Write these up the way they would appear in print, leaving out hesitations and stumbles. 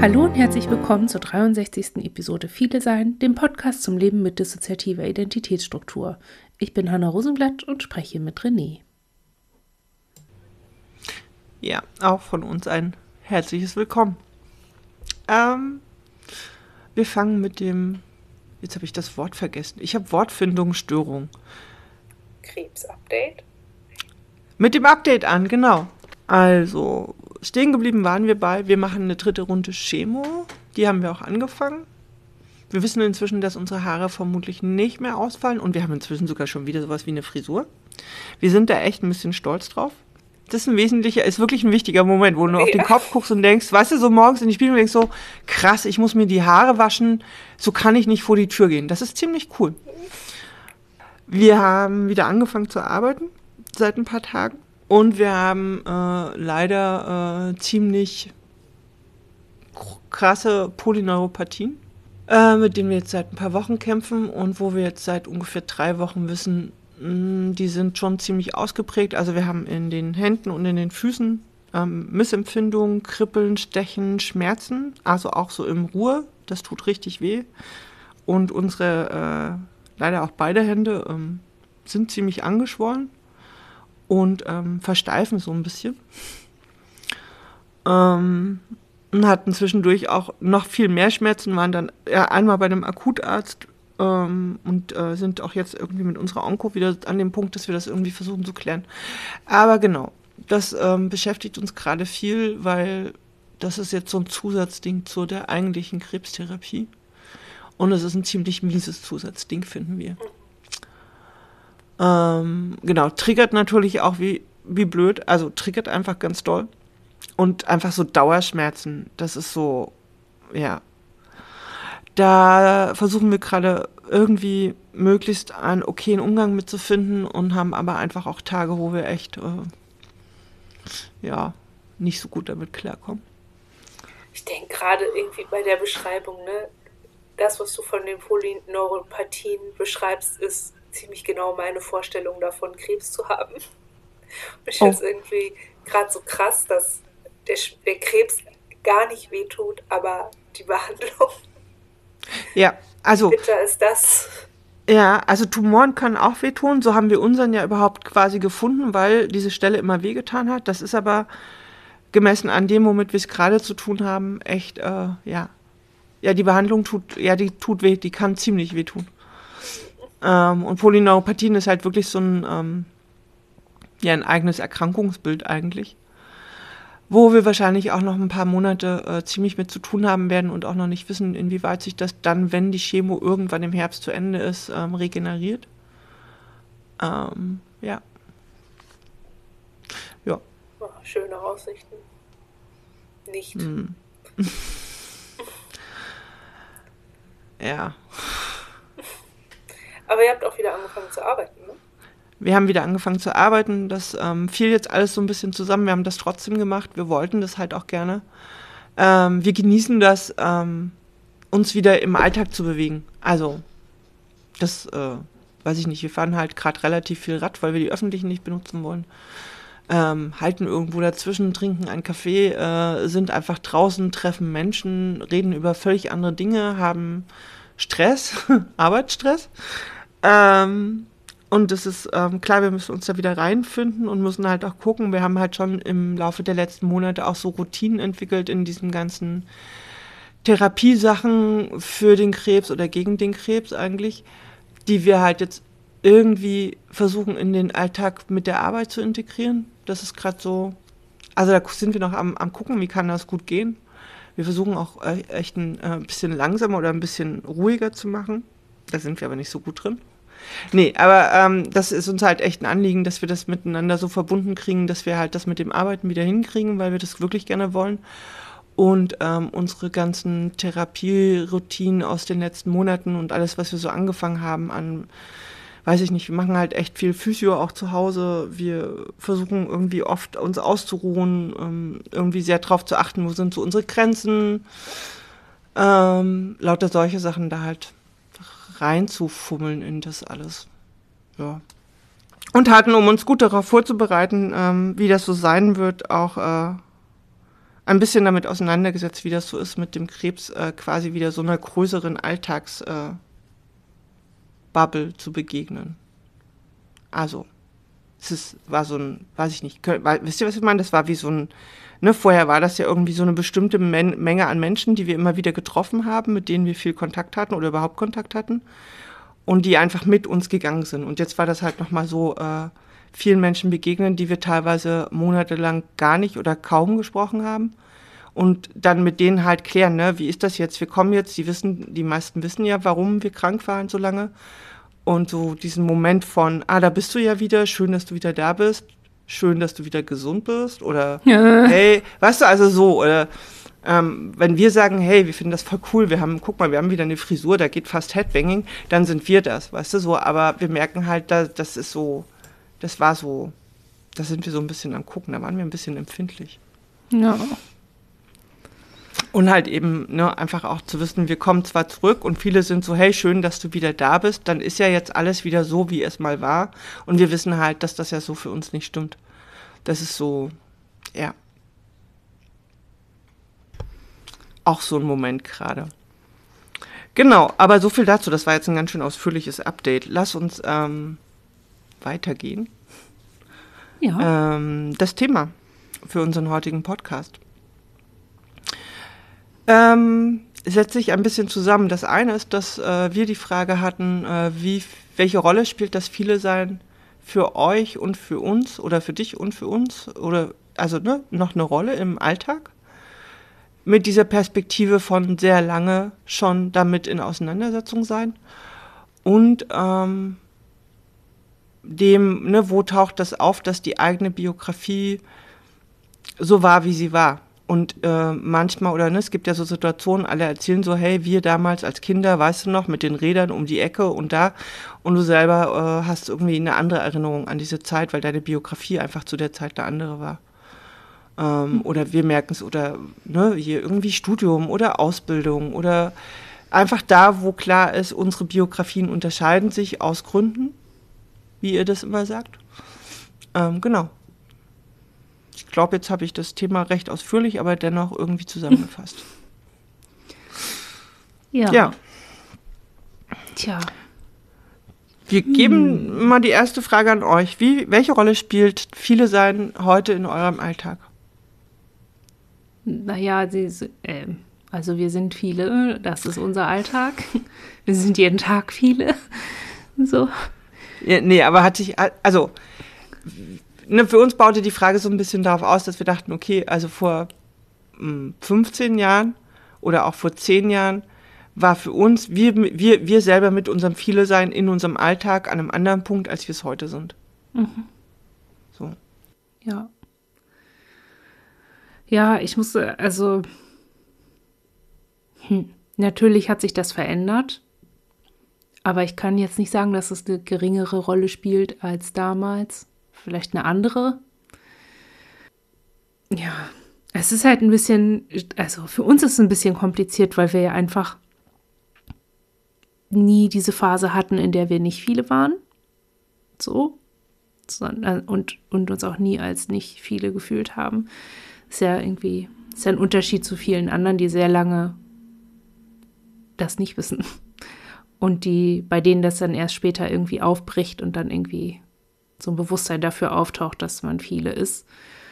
Hallo und herzlich willkommen zur 63. Episode Viele Sein, dem Podcast zum Leben mit dissoziativer Identitätsstruktur. Ich bin Hanna Rosenblatt und spreche mit René. Ja, auch von uns ein herzliches Willkommen. Wir fangen mit dem, jetzt habe ich das Wort vergessen, ich habe Wortfindungsstörung. Krebs-Update? Mit dem Update an, genau. Also, stehen geblieben waren wir bei, wir machen eine 3. Runde Chemo, die haben wir auch angefangen. Wir wissen inzwischen, dass unsere Haare vermutlich nicht mehr ausfallen und wir haben inzwischen sogar schon wieder sowas wie eine Frisur. Wir sind da echt ein bisschen stolz drauf. Das ist wirklich ein wichtiger Moment, wo du auf den Kopf guckst und denkst, weißt du, so morgens in die Spiegel und denkst so, krass, ich muss mir die Haare waschen, so kann ich nicht vor die Tür gehen. Das ist ziemlich cool. Wir haben wieder angefangen zu arbeiten, seit ein paar Tagen. Und wir haben leider ziemlich krasse Polyneuropathien, mit denen wir jetzt seit ein paar Wochen kämpfen und wo wir jetzt seit ungefähr 3 Wochen wissen, die sind schon ziemlich ausgeprägt. Also wir haben in den Händen und in den Füßen Missempfindungen, Kribbeln, Stechen, Schmerzen, also auch so im Ruhe. Das tut richtig weh. Und unsere, leider auch beide Hände, sind ziemlich angeschwollen und versteifen so ein bisschen. Und hatten zwischendurch auch noch viel mehr Schmerzen, waren dann einmal bei einem Akutarzt und sind auch jetzt irgendwie mit unserer Onko wieder an dem Punkt, dass wir das irgendwie versuchen zu klären. Aber genau, das beschäftigt uns gerade viel, weil das ist jetzt so ein Zusatzding zu der eigentlichen Krebstherapie. Und es ist ein ziemlich mieses Zusatzding, finden wir. Genau, triggert natürlich auch wie blöd, also triggert einfach ganz doll. Und einfach so Dauerschmerzen, das ist so, ja. Da versuchen wir gerade irgendwie möglichst einen okayen Umgang mitzufinden und haben aber einfach auch Tage, wo wir echt, nicht so gut damit klarkommen. Ich denke gerade irgendwie bei der Beschreibung, ne, das, was du von den Polyneuropathien beschreibst, ist ziemlich genau meine Vorstellung davon, Krebs zu haben. Und ich finde es irgendwie gerade so krass, dass der Krebs gar nicht wehtut, aber die Behandlung. Ja, also. Bitter ist das. Ja, also Tumoren können auch wehtun. So haben wir unseren ja überhaupt quasi gefunden, weil diese Stelle immer wehgetan hat. Das ist aber gemessen an dem, womit wir es gerade zu tun haben, echt, ja, die Behandlung tut weh, die kann ziemlich wehtun. Und Polyneuropathien ist halt wirklich so ein eigenes Erkrankungsbild eigentlich, wo wir wahrscheinlich auch noch ein paar Monate ziemlich mit zu tun haben werden und auch noch nicht wissen, inwieweit sich das dann, wenn die Chemo irgendwann im Herbst zu Ende ist, regeneriert. Ja. Oh, schöne Aussichten. Nicht. Ja. Aber ihr habt auch wieder angefangen zu arbeiten, ne? Wir haben wieder angefangen zu arbeiten. Das fiel jetzt alles so ein bisschen zusammen. Wir haben das trotzdem gemacht. Wir wollten das halt auch gerne. Wir genießen das, uns wieder im Alltag zu bewegen. Also, das, weiß ich nicht, wir fahren halt gerade relativ viel Rad, weil wir die öffentlichen nicht benutzen wollen. Halten irgendwo dazwischen, trinken einen Kaffee, sind einfach draußen, treffen Menschen, reden über völlig andere Dinge, haben Stress, Arbeitsstress. Und das ist klar, wir müssen uns da wieder reinfinden und müssen halt auch gucken. Wir haben halt schon im Laufe der letzten Monate auch so Routinen entwickelt in diesen ganzen Therapiesachen für den Krebs oder gegen den Krebs eigentlich, die wir halt jetzt irgendwie versuchen in den Alltag mit der Arbeit zu integrieren. Das ist gerade so, also da sind wir noch am gucken, wie kann das gut gehen. Wir versuchen auch echt ein bisschen langsamer oder ein bisschen ruhiger zu machen. Da sind wir aber nicht so gut drin. Nee, aber das ist uns halt echt ein Anliegen, dass wir das miteinander so verbunden kriegen, dass wir halt das mit dem Arbeiten wieder hinkriegen, weil wir das wirklich gerne wollen. Und unsere ganzen Therapieroutinen aus den letzten Monaten und alles, was wir so angefangen haben an, weiß ich nicht, wir machen halt echt viel Physio auch zu Hause. Wir versuchen irgendwie oft uns auszuruhen, irgendwie sehr drauf zu achten, wo sind so unsere Grenzen. Lauter solche Sachen da halt reinzufummeln in das alles. Ja. Und hatten, um uns gut darauf vorzubereiten, wie das so sein wird, auch ein bisschen damit auseinandergesetzt, wie das so ist, mit dem Krebs quasi wieder so einer größeren Alltagsbubble zu begegnen. Also, war so ein, weiß ich nicht, wisst ihr, was ich meine? Das war wie so ein, ne, vorher war das ja irgendwie so eine bestimmte Menge an Menschen, die wir immer wieder getroffen haben, mit denen wir viel Kontakt hatten oder überhaupt Kontakt hatten und die einfach mit uns gegangen sind. Und jetzt war das halt nochmal so, vielen Menschen begegnen, die wir teilweise monatelang gar nicht oder kaum gesprochen haben. Und dann mit denen halt klären, ne, wie ist das jetzt? Wir kommen jetzt, die meisten wissen ja, warum wir krank waren so lange. Und so diesen Moment von, da bist du ja wieder, schön, dass du wieder da bist, schön, dass du wieder gesund bist. Oder hey, weißt du, also so, oder wenn wir sagen, hey, wir finden das voll cool, guck mal, wir haben wieder eine Frisur, da geht fast Headbanging, dann sind wir das, weißt du, so, aber wir merken halt, das ist so, das war so, da sind wir so ein bisschen am Gucken, da waren wir ein bisschen empfindlich. Ja. Und halt eben, ne, einfach auch zu wissen, wir kommen zwar zurück und viele sind so, hey, schön, dass du wieder da bist, dann ist ja jetzt alles wieder so, wie es mal war. Und wir wissen halt, dass das ja so für uns nicht stimmt. Das ist so, ja. Auch so ein Moment gerade. Genau, aber so viel dazu, das war jetzt ein ganz schön ausführliches Update. Lass uns weitergehen. Ja. Das Thema für unseren heutigen Podcast setzt sich ein bisschen zusammen. Das eine ist, dass wir die Frage hatten, welche Rolle spielt das Viele-Sein für euch und für uns oder für dich und für uns oder also noch eine Rolle im Alltag? Mit dieser Perspektive von sehr lange schon damit in Auseinandersetzung sein und wo taucht das auf, dass die eigene Biografie so war, wie sie war. Und manchmal, oder es gibt ja so Situationen, alle erzählen so, hey, wir damals als Kinder, weißt du noch, mit den Rädern um die Ecke und da. Und du selber hast irgendwie eine andere Erinnerung an diese Zeit, weil deine Biografie einfach zu der Zeit eine andere war. Oder wir merken es, oder hier irgendwie Studium oder Ausbildung oder einfach da, wo klar ist, unsere Biografien unterscheiden sich aus Gründen, wie ihr das immer sagt. Genau. Ich glaube, jetzt habe ich das Thema recht ausführlich, aber dennoch irgendwie zusammengefasst. Ja. Tja. Wir geben mal die erste Frage an euch. Welche Rolle spielt Viele-Sein heute in eurem Alltag? Naja, also wir sind viele, das ist unser Alltag. Wir sind jeden Tag viele. So. Ja, nee, aber für uns baute die Frage so ein bisschen darauf aus, dass wir dachten, okay, also vor 15 Jahren oder auch vor 10 Jahren war für uns, wir selber mit unserem Viele-Sein in unserem Alltag an einem anderen Punkt, als wir es heute sind. Mhm. So. Ja. Ja, ich musste, also natürlich hat sich das verändert, aber ich kann jetzt nicht sagen, dass es eine geringere Rolle spielt als damals. Vielleicht eine andere. Ja, es ist halt ein bisschen, also für uns ist es ein bisschen kompliziert, weil wir ja einfach nie diese Phase hatten, in der wir nicht viele waren. So. Und uns auch nie als nicht viele gefühlt haben. Ist ja ein Unterschied zu vielen anderen, die sehr lange das nicht wissen. Und bei denen das dann erst später irgendwie aufbricht und dann irgendwie so ein Bewusstsein dafür auftaucht, dass man viele ist.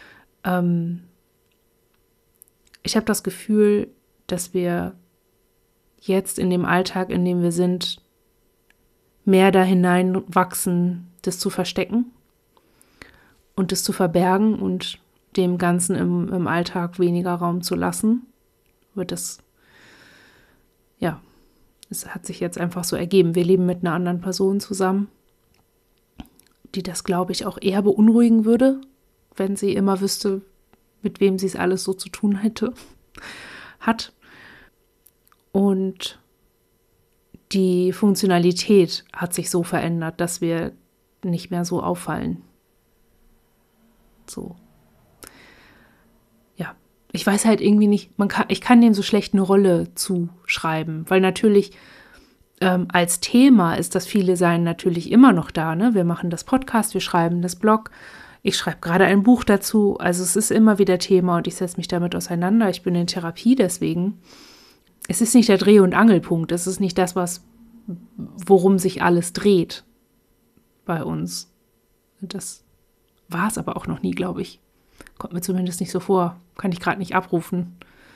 Ich habe das Gefühl, dass wir jetzt in dem Alltag, in dem wir sind, mehr da hineinwachsen, das zu verstecken und das zu verbergen und dem Ganzen im Alltag weniger Raum zu lassen. Es hat sich jetzt einfach so ergeben. Wir leben mit einer anderen Person zusammen, die das, glaube ich, auch eher beunruhigen würde, wenn sie immer wüsste, mit wem sie es alles so zu tun hat. Und die Funktionalität hat sich so verändert, dass wir nicht mehr so auffallen. So. Ja, ich weiß halt irgendwie nicht, ich kann dem so schlecht eine Rolle zuschreiben, weil natürlich als Thema ist das Viele-Sein natürlich immer noch da, ne? Wir machen das Podcast, wir schreiben das Blog, Ich schreibe gerade ein Buch dazu. Also es ist immer wieder Thema und ich setze mich damit auseinander. Ich bin in Therapie deswegen. Es ist nicht der Dreh- und Angelpunkt. Es ist nicht das, worum sich alles dreht bei uns. Das war es aber auch noch nie, glaube ich. Kommt mir zumindest nicht so vor. Kann ich gerade nicht abrufen.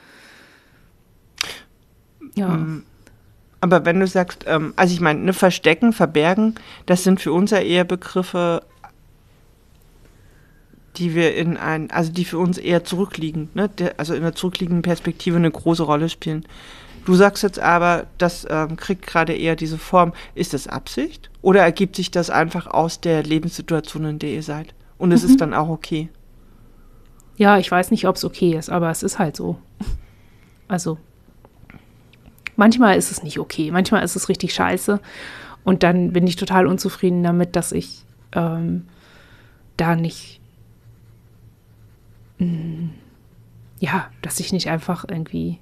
Ja. Aber wenn du sagst, also ich meine, verstecken, verbergen, das sind für uns ja eher Begriffe, die wir die für uns eher zurückliegen, ne? Also in der zurückliegenden Perspektive eine große Rolle spielen. Du sagst jetzt aber, das kriegt gerade eher diese Form. Ist das Absicht? Oder ergibt sich das einfach aus der Lebenssituation, in der ihr seid? Und es ist dann auch okay? Ja, ich weiß nicht, ob es okay ist, aber es ist halt so. Also, manchmal ist es nicht okay. Manchmal ist es richtig scheiße. Und dann bin ich total unzufrieden damit, dass ich da nicht dass ich nicht einfach irgendwie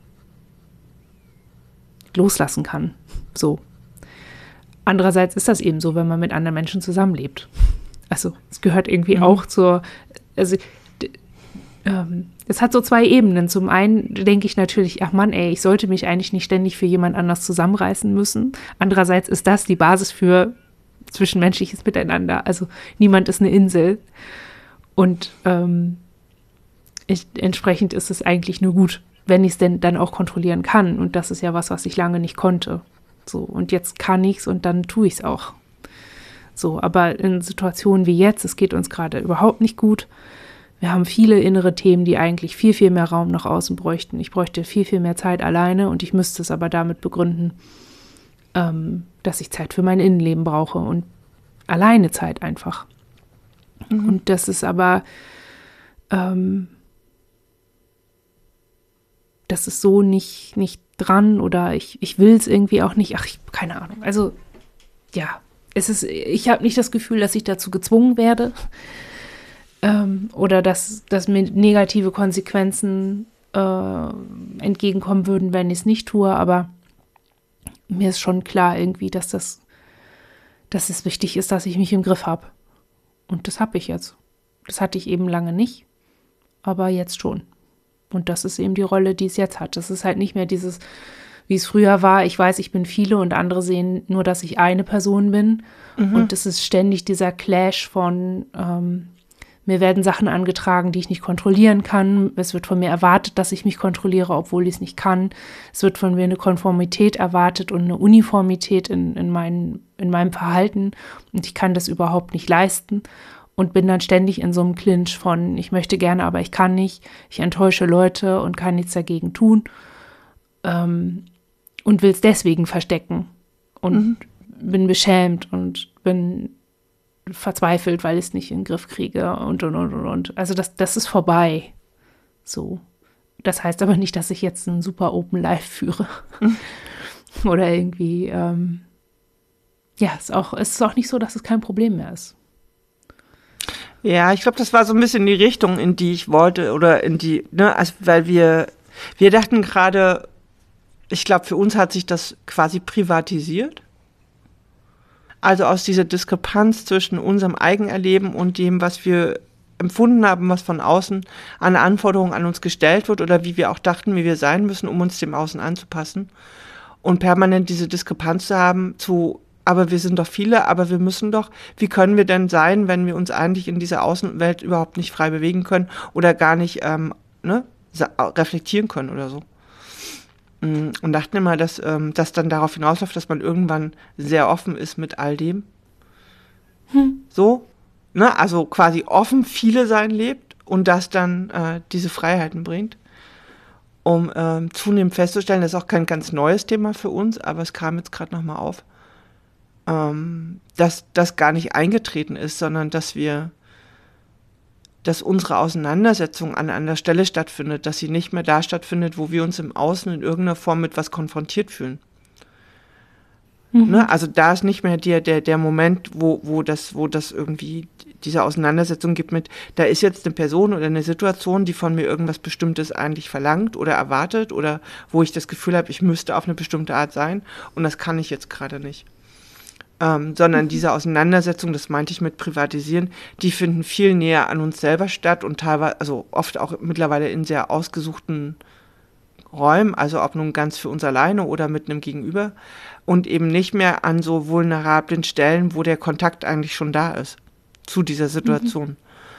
loslassen kann. So. Andererseits ist das eben so, wenn man mit anderen Menschen zusammenlebt. Also es gehört irgendwie auch es hat so zwei Ebenen. Zum einen denke ich natürlich, ach Mann, ich sollte mich eigentlich nicht ständig für jemand anders zusammenreißen müssen. Andererseits ist das die Basis für zwischenmenschliches Miteinander. Also niemand ist eine Insel. Und entsprechend ist es eigentlich nur gut, wenn ich es denn dann auch kontrollieren kann. Und das ist ja was ich lange nicht konnte. So, und jetzt kann ich es und dann tue ich es auch. So, aber in Situationen wie jetzt, es geht uns gerade überhaupt nicht gut. Wir haben viele innere Themen, die eigentlich viel, viel mehr Raum nach außen bräuchten. Ich bräuchte viel, viel mehr Zeit alleine und ich müsste es aber damit begründen, dass ich Zeit für mein Innenleben brauche und alleine Zeit einfach. Und das ist aber das ist so nicht dran oder ich will es irgendwie auch nicht. Keine Ahnung. Also, ja, ich habe nicht das Gefühl, dass ich dazu gezwungen werde oder dass mir negative Konsequenzen entgegenkommen würden, wenn ich es nicht tue, aber mir ist schon klar irgendwie, dass es wichtig ist, dass ich mich im Griff habe. Und das habe ich jetzt. Das hatte ich eben lange nicht, aber jetzt schon. Und das ist eben die Rolle, die es jetzt hat. Das ist halt nicht mehr dieses, wie es früher war, ich weiß, ich bin viele und andere sehen nur, dass ich eine Person bin. Und es ist ständig dieser Clash von, mir werden Sachen angetragen, die ich nicht kontrollieren kann. Es wird von mir erwartet, dass ich mich kontrolliere, obwohl ich es nicht kann. Es wird von mir eine Konformität erwartet und eine Uniformität in meinem Verhalten. Und ich kann das überhaupt nicht leisten. Und bin dann ständig in so einem Clinch von, ich möchte gerne, aber ich kann nicht. Ich enttäusche Leute und kann nichts dagegen tun. Und will es deswegen verstecken. Und bin beschämt und bin verzweifelt, weil ich es nicht in den Griff kriege und. Also das ist vorbei. So. Das heißt aber nicht, dass ich jetzt ein super Open Life führe. Oder irgendwie, es ist auch nicht so, dass es kein Problem mehr ist. Ja, ich glaube, das war so ein bisschen die Richtung, in die ich wollte oder in die, also weil wir dachten gerade, ich glaube, für uns hat sich das quasi privatisiert. Also aus dieser Diskrepanz zwischen unserem Eigenerleben und dem, was wir empfunden haben, was von außen an Anforderungen an uns gestellt wird oder wie wir auch dachten, wie wir sein müssen, um uns dem Außen anzupassen. Und permanent diese Diskrepanz zu haben aber wir sind doch viele, aber wir müssen doch, wie können wir denn sein, wenn wir uns eigentlich in dieser Außenwelt überhaupt nicht frei bewegen können oder gar nicht reflektieren können oder so. Und dachten immer, dass das dann darauf hinausläuft, dass man irgendwann sehr offen ist mit all dem. So, also quasi offen viele sein lebt und das dann diese Freiheiten bringt. Um zunehmend festzustellen, das ist auch kein ganz neues Thema für uns, aber es kam jetzt gerade nochmal auf, dass das gar nicht eingetreten ist, sondern dass unsere Auseinandersetzung an einer Stelle stattfindet, dass sie nicht mehr da stattfindet, wo wir uns im Außen in irgendeiner Form mit was konfrontiert fühlen. Also da ist nicht mehr der Moment, wo das irgendwie diese Auseinandersetzung gibt mit, da ist jetzt eine Person oder eine Situation, die von mir irgendwas Bestimmtes eigentlich verlangt oder erwartet oder wo ich das Gefühl habe, ich müsste auf eine bestimmte Art sein und das kann ich jetzt gerade nicht. sondern diese Auseinandersetzung, das meinte ich mit Privatisieren, die finden viel näher an uns selber statt und teilweise, also oft auch mittlerweile in sehr ausgesuchten Räumen, also ob nun ganz für uns alleine oder mit einem Gegenüber und eben nicht mehr an so vulnerablen Stellen, wo der Kontakt eigentlich schon da ist zu dieser Situation.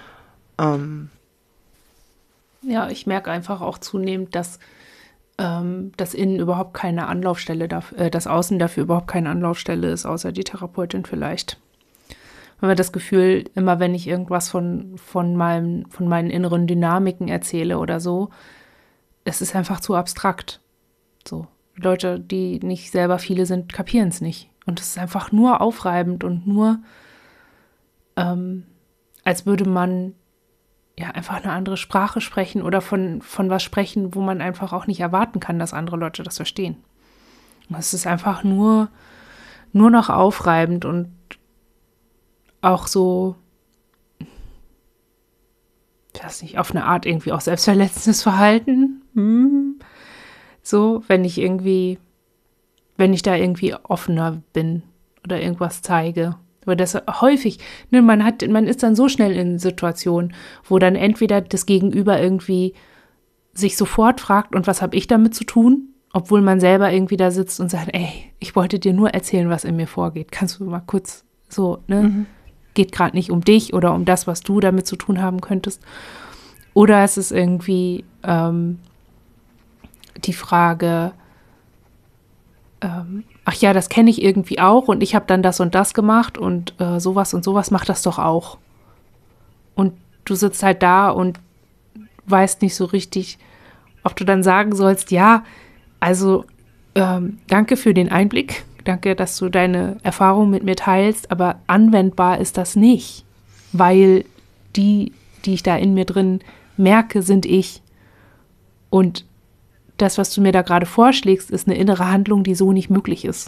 Ja, ich merke einfach auch zunehmend, dass das Innen überhaupt keine Anlaufstelle das Außen dafür überhaupt keine Anlaufstelle ist, außer die Therapeutin vielleicht. Wenn man das Gefühl, immer wenn ich irgendwas von meinen inneren Dynamiken erzähle oder so, es ist einfach zu abstrakt. So, Leute, die nicht selber viele sind, kapieren es nicht. Und es ist einfach nur aufreibend und nur, als würde man ja einfach eine andere Sprache sprechen oder von was sprechen, wo man einfach auch nicht erwarten kann, dass andere Leute das verstehen. Und es ist einfach nur noch aufreibend und auch so, ich weiß nicht, auf eine Art irgendwie auch selbstverletzendes Verhalten. So, wenn ich da irgendwie offener bin oder irgendwas zeige. Aber das häufig, ne, man ist dann so schnell in Situationen, wo dann entweder das Gegenüber irgendwie sich sofort fragt, und was habe ich damit zu tun? Obwohl man selber irgendwie da sitzt und sagt, ey, ich wollte dir nur erzählen, was in mir vorgeht. Kannst du mal kurz so, ne? Geht gerade nicht um dich oder um das, was du damit zu tun haben könntest. Oder es ist irgendwie die Frage, ach ja, das kenne ich irgendwie auch und ich habe dann das und das gemacht und sowas, mach das doch auch. Und du sitzt halt da und weißt nicht so richtig, ob du dann sagen sollst, ja, also danke für den Einblick, danke, dass du deine Erfahrung mit mir teilst, aber anwendbar ist das nicht, weil die ich da in mir drin merke, sind ich. Und das, was du mir da gerade vorschlägst, ist eine innere Handlung, die so nicht möglich ist.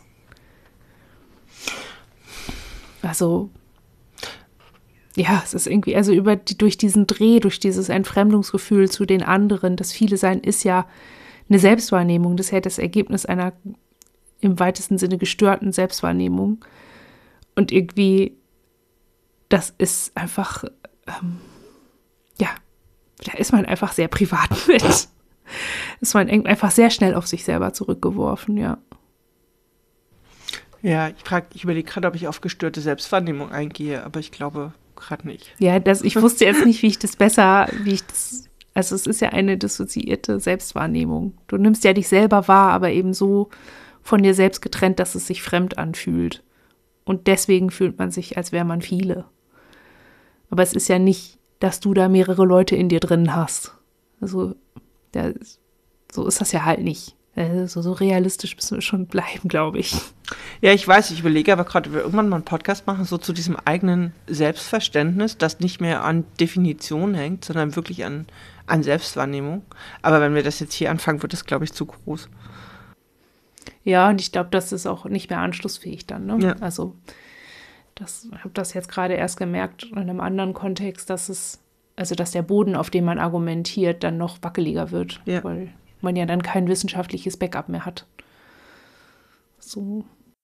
Also, ja, es ist irgendwie, also durch diesen Dreh, durch dieses Entfremdungsgefühl zu den anderen, das Viele Sein ist ja eine Selbstwahrnehmung, das ist ja das Ergebnis einer im weitesten Sinne gestörten Selbstwahrnehmung. Und irgendwie, das ist einfach, ja, da ist man einfach sehr privat mit. Ist man einfach sehr schnell auf sich selber zurückgeworfen, ja. Ja, ich überlege gerade, ob ich auf gestörte Selbstwahrnehmung eingehe, aber ich glaube gerade nicht. Ja, ich wusste jetzt nicht, also es ist ja eine dissoziierte Selbstwahrnehmung. Du nimmst ja dich selber wahr, aber eben so von dir selbst getrennt, dass es sich fremd anfühlt. Und deswegen fühlt man sich, als wäre man viele. Aber es ist ja nicht, dass du da mehrere Leute in dir drin hast. Also, so ist das ja halt nicht. So realistisch müssen wir schon bleiben, glaube ich. Ja, ich weiß, ich überlege aber gerade, ob wir irgendwann mal einen Podcast machen, so zu diesem eigenen Selbstverständnis, das nicht mehr an Definition hängt, sondern wirklich an Selbstwahrnehmung. Aber wenn wir das jetzt hier anfangen, wird das, glaube ich, zu groß. Ja, und ich glaube, das ist auch nicht mehr anschlussfähig dann, ne? Ja. Also, ich habe das jetzt gerade erst gemerkt in einem anderen Kontext, dass der Boden, auf dem man argumentiert, dann noch wackeliger wird, ja. Weil man ja dann kein wissenschaftliches Backup mehr hat. So.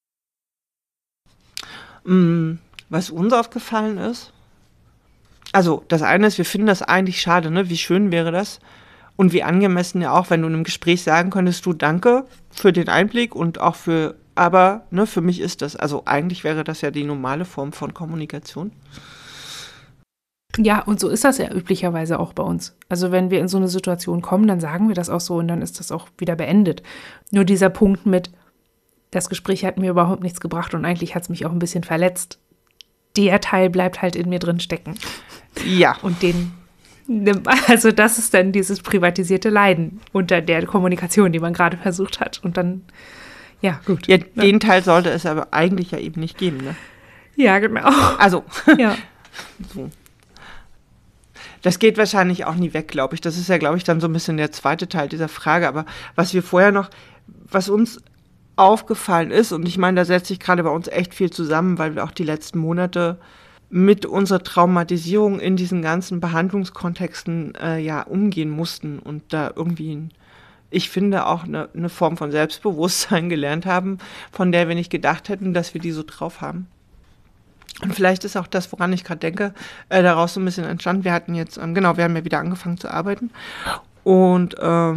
Was uns aufgefallen ist, also das eine ist, wir finden das eigentlich schade, ne? Wie schön wäre das und wie angemessen ja auch, wenn du in einem Gespräch sagen könntest, du danke für den Einblick und auch aber ne, für mich ist das, also eigentlich wäre das ja die normale Form von Kommunikation. Ja, und so ist das ja üblicherweise auch bei uns. Also wenn wir in so eine Situation kommen, dann sagen wir das auch so und dann ist das auch wieder beendet. Nur dieser Punkt mit, das Gespräch hat mir überhaupt nichts gebracht und eigentlich hat es mich auch ein bisschen verletzt. Der Teil bleibt halt in mir drin stecken. Ja. Und also das ist dann dieses privatisierte Leiden unter der Kommunikation, die man gerade versucht hat. Und dann, ja, gut. Ja, den Teil sollte es aber eigentlich ja eben nicht geben, ne? Ja, genau. Also, ja. So. Das geht wahrscheinlich auch nie weg, glaube ich. Das ist ja, glaube ich, dann so ein bisschen der zweite Teil dieser Frage. Aber was uns aufgefallen ist, und ich meine, da setzt sich gerade bei uns echt viel zusammen, weil wir auch die letzten Monate mit unserer Traumatisierung in diesen ganzen Behandlungskontexten umgehen mussten und da irgendwie ich finde, auch eine Form von Selbstbewusstsein gelernt haben, von der wir nicht gedacht hätten, dass wir die so drauf haben. Und vielleicht ist auch das, woran ich gerade denke, daraus so ein bisschen entstanden. Wir hatten jetzt, wir haben ja wieder angefangen zu arbeiten. Und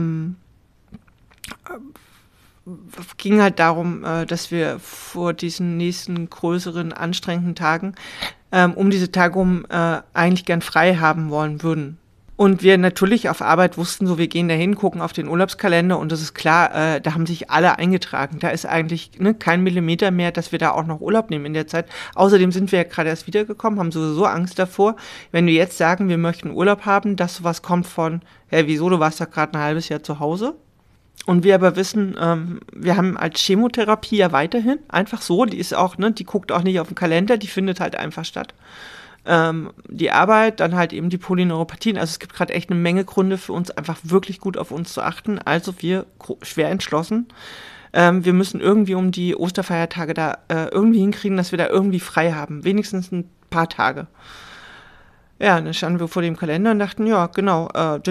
ging halt darum, dass wir vor diesen nächsten größeren, anstrengenden Tagen um diese Tage eigentlich gern frei haben wollen würden. Und wir natürlich auf Arbeit wussten, so wir gehen da hin, gucken auf den Urlaubskalender und das ist klar, da haben sich alle eingetragen. Da ist eigentlich kein Millimeter mehr, dass wir da auch noch Urlaub nehmen in der Zeit. Außerdem sind wir ja gerade erst wiedergekommen, haben sowieso Angst davor, wenn wir jetzt sagen, wir möchten Urlaub haben, dass sowas kommt von, wieso, du warst doch gerade ein halbes Jahr zu Hause. Und wir aber wissen, wir haben als Chemotherapie ja weiterhin, einfach so, die ist auch, die guckt auch nicht auf den Kalender, die findet halt einfach statt. Die Arbeit, dann halt eben die Polyneuropathien. Also es gibt gerade echt eine Menge Gründe für uns, einfach wirklich gut auf uns zu achten. Also wir schwer entschlossen. Wir müssen irgendwie um die Osterfeiertage da irgendwie hinkriegen, dass wir da irgendwie frei haben. Wenigstens ein paar Tage. Ja, dann standen wir vor dem Kalender und dachten, ja, genau,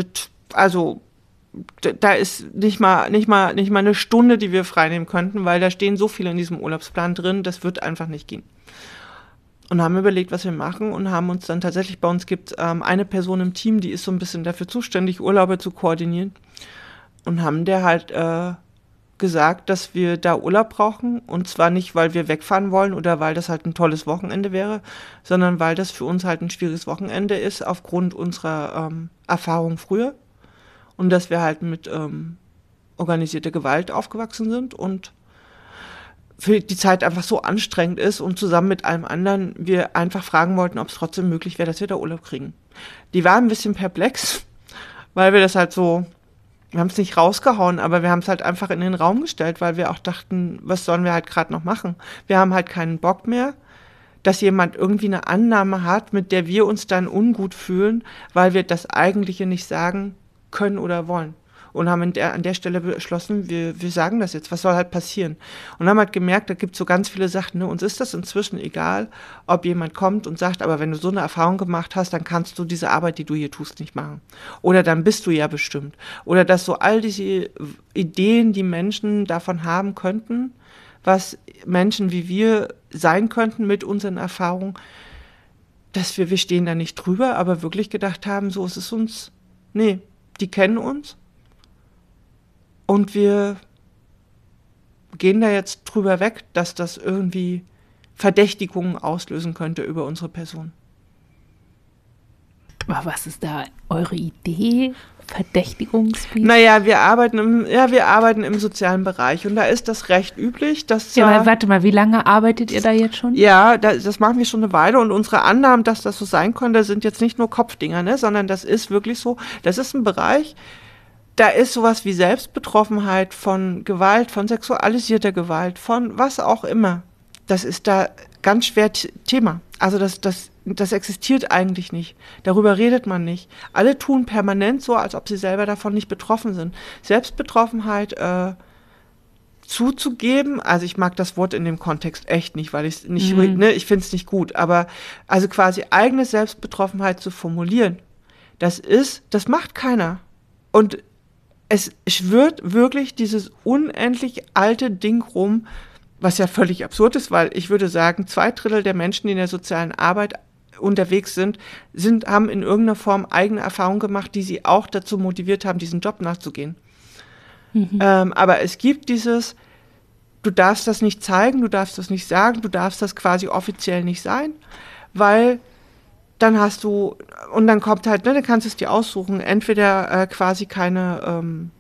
da ist nicht mal eine Stunde, die wir frei nehmen könnten, weil da stehen so viele in diesem Urlaubsplan drin, das wird einfach nicht gehen. Und haben überlegt, was wir machen und haben uns dann tatsächlich, bei uns gibt es eine Person im Team, die ist so ein bisschen dafür zuständig, Urlaube zu koordinieren. Und haben der halt gesagt, dass wir da Urlaub brauchen. Und zwar nicht, weil wir wegfahren wollen oder weil das halt ein tolles Wochenende wäre, sondern weil das für uns halt ein schwieriges Wochenende ist, aufgrund unserer Erfahrung früher. Und dass wir halt mit organisierter Gewalt aufgewachsen sind und für die Zeit einfach so anstrengend ist und zusammen mit allem anderen wir einfach fragen wollten, ob es trotzdem möglich wäre, dass wir da Urlaub kriegen. Die waren ein bisschen perplex, weil wir das halt so, wir haben es nicht rausgehauen, aber wir haben es halt einfach in den Raum gestellt, weil wir auch dachten, was sollen wir halt gerade noch machen? Wir haben halt keinen Bock mehr, dass jemand irgendwie eine Annahme hat, mit der wir uns dann ungut fühlen, weil wir das Eigentliche nicht sagen können oder wollen. Und haben an der Stelle beschlossen, wir sagen das jetzt, was soll halt passieren? Und haben halt gemerkt, da gibt es so ganz viele Sachen, uns ist das inzwischen egal, ob jemand kommt und sagt, aber wenn du so eine Erfahrung gemacht hast, dann kannst du diese Arbeit, die du hier tust, nicht machen. Oder dann bist du ja bestimmt. Oder dass so all diese Ideen, die Menschen davon haben könnten, was Menschen wie wir sein könnten mit unseren Erfahrungen, dass wir stehen da nicht drüber, aber wirklich gedacht haben, so ist es uns, nee, die kennen uns. Und wir gehen da jetzt drüber weg, dass das irgendwie Verdächtigungen auslösen könnte über unsere Person. Aber was ist da eure Idee? Verdächtigungswesen? Naja, wir arbeiten im sozialen Bereich und da ist das recht üblich, dass... Ja, aber warte mal, wie lange arbeitet ihr da jetzt schon? Ja, das machen wir schon eine Weile und unsere Annahmen, dass das so sein könnte, sind jetzt nicht nur Kopfdinger, sondern das ist wirklich so, das ist ein Bereich, da ist sowas wie Selbstbetroffenheit von Gewalt, von sexualisierter Gewalt, von was auch immer. Das ist da ganz schwer Thema. Also das existiert eigentlich nicht. Darüber redet man nicht. Alle tun permanent so, als ob sie selber davon nicht betroffen sind. Selbstbetroffenheit zuzugeben, also ich mag das Wort in dem Kontext echt nicht, weil ich es nicht, ich finde es nicht gut, aber also quasi eigene Selbstbetroffenheit zu formulieren, das macht keiner. Und es schwirrt wirklich dieses unendlich alte Ding rum, was ja völlig absurd ist, weil ich würde sagen, 2/3 der Menschen, die in der sozialen Arbeit unterwegs sind, haben in irgendeiner Form eigene Erfahrungen gemacht, die sie auch dazu motiviert haben, diesen Job nachzugehen. Mhm. Aber es gibt du darfst das nicht zeigen, du darfst das nicht sagen, du darfst das quasi offiziell nicht sein, weil dann und dann kommt halt, dann kannst du es dir aussuchen, entweder quasi keine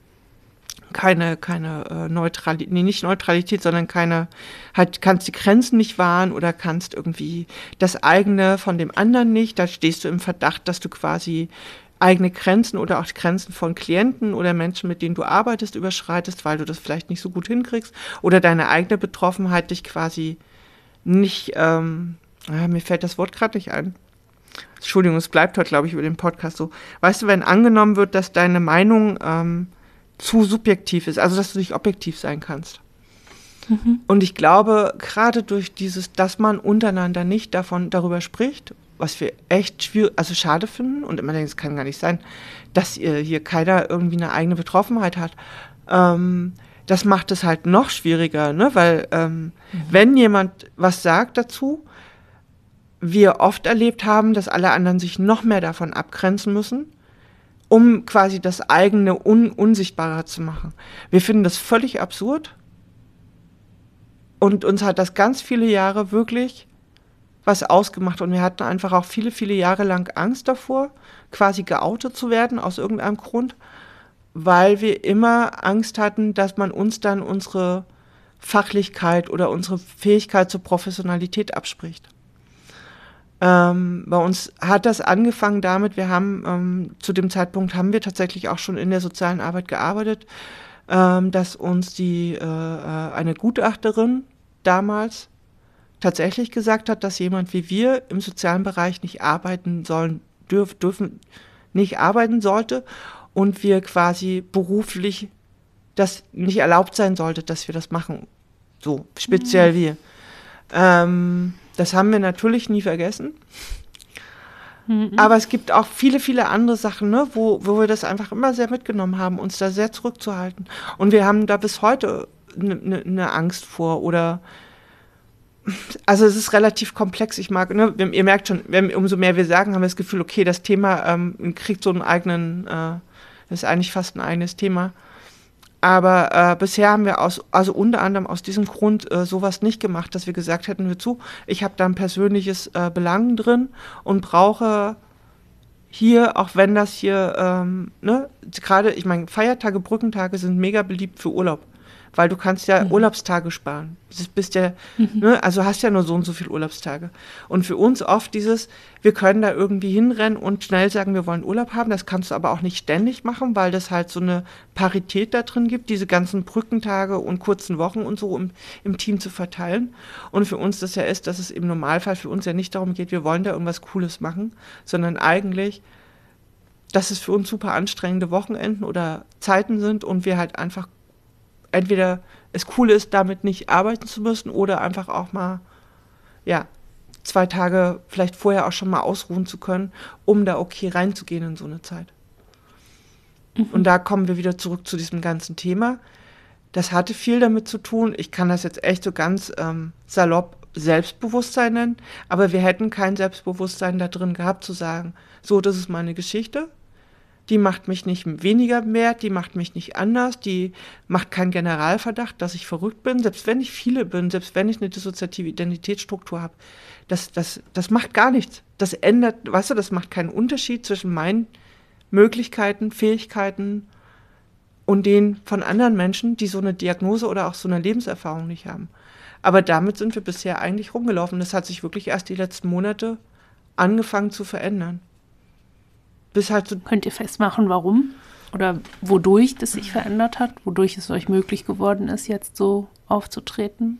Neutralität, nicht Neutralität, sondern kannst die Grenzen nicht wahren oder kannst irgendwie das eigene von dem anderen nicht, da stehst du im Verdacht, dass du quasi eigene Grenzen oder auch Grenzen von Klienten oder Menschen, mit denen du arbeitest, überschreitest, weil du das vielleicht nicht so gut hinkriegst oder deine eigene Betroffenheit dich quasi nicht, mir fällt das Wort gerade nicht ein. Entschuldigung, es bleibt heute, glaube ich, über den Podcast so. Weißt du, wenn angenommen wird, dass deine Meinung zu subjektiv ist, also dass du nicht objektiv sein kannst. Mhm. Und ich glaube, gerade durch dass man untereinander nicht darüber spricht, was wir echt schade finden und immer denken, es kann gar nicht sein, dass hier keiner irgendwie eine eigene Betroffenheit hat. Das macht es halt noch schwieriger, ne? Weil wenn jemand was sagt dazu, wir oft erlebt haben, dass alle anderen sich noch mehr davon abgrenzen müssen, um quasi das eigene unsichtbarer zu machen. Wir finden das völlig absurd und uns hat das ganz viele Jahre wirklich was ausgemacht und wir hatten einfach auch viele, viele Jahre lang Angst davor, quasi geoutet zu werden aus irgendeinem Grund, weil wir immer Angst hatten, dass man uns dann unsere Fachlichkeit oder unsere Fähigkeit zur Professionalität abspricht. Bei uns hat das angefangen damit, wir haben zu dem Zeitpunkt haben wir tatsächlich auch schon in der sozialen Arbeit gearbeitet, dass uns eine Gutachterin damals tatsächlich gesagt hat, dass jemand wie wir im sozialen Bereich nicht arbeiten sollen, nicht arbeiten sollte und wir quasi beruflich das nicht erlaubt sein sollte, dass wir das machen. So, speziell wir. Das haben wir natürlich nie vergessen. Aber es gibt auch viele, viele andere Sachen, ne, wo wir das einfach immer sehr mitgenommen haben, uns da sehr zurückzuhalten. Und wir haben da bis heute eine Angst vor oder also es ist relativ komplex. Ich mag, ne, ihr merkt schon, umso mehr wir sagen, haben wir das Gefühl, okay, das Thema kriegt so einen eigenen, das ist eigentlich fast ein eigenes Thema. Aber bisher haben wir also unter anderem aus diesem Grund sowas nicht gemacht, dass wir gesagt hätten, hör zu, ich habe da ein persönliches Belang drin und brauche hier, auch wenn das hier, ne, gerade, ich meine, Feiertage, Brückentage sind mega beliebt für Urlaub. Weil du kannst ja Urlaubstage sparen. Bist ja, ne, also hast ja nur so und so viele Urlaubstage. Und für uns oft wir können da irgendwie hinrennen und schnell sagen, wir wollen Urlaub haben. Das kannst du aber auch nicht ständig machen, weil das halt so eine Parität da drin gibt, diese ganzen Brückentage und kurzen Wochen und so im Team zu verteilen. Und für uns das ja ist, dass es im Normalfall für uns ja nicht darum geht, wir wollen da irgendwas Cooles machen, sondern eigentlich, dass es für uns super anstrengende Wochenenden oder Zeiten sind und wir halt einfach entweder es cool ist, damit nicht arbeiten zu müssen oder einfach auch mal, ja, 2 Tage vielleicht vorher auch schon mal ausruhen zu können, um da okay reinzugehen in so eine Zeit. Und da kommen wir wieder zurück zu diesem ganzen Thema. Das hatte viel damit zu tun, ich kann das jetzt echt so ganz salopp Selbstbewusstsein nennen, aber wir hätten kein Selbstbewusstsein da drin gehabt zu sagen, so, das ist meine Geschichte. Die macht mich nicht weniger wert, die macht mich nicht anders, die macht keinen Generalverdacht, dass ich verrückt bin, selbst wenn ich viele bin, selbst wenn ich eine dissoziative Identitätsstruktur habe. Das macht gar nichts. Das ändert, weißt du, das macht keinen Unterschied zwischen meinen Möglichkeiten, Fähigkeiten und denen von anderen Menschen, die so eine Diagnose oder auch so eine Lebenserfahrung nicht haben. Aber damit sind wir bisher eigentlich rumgelaufen. Das hat sich wirklich erst die letzten Monate angefangen zu verändern. Bis halt so. Könnt ihr festmachen, warum? Oder wodurch das sich verändert hat? Wodurch es euch möglich geworden ist, jetzt so aufzutreten?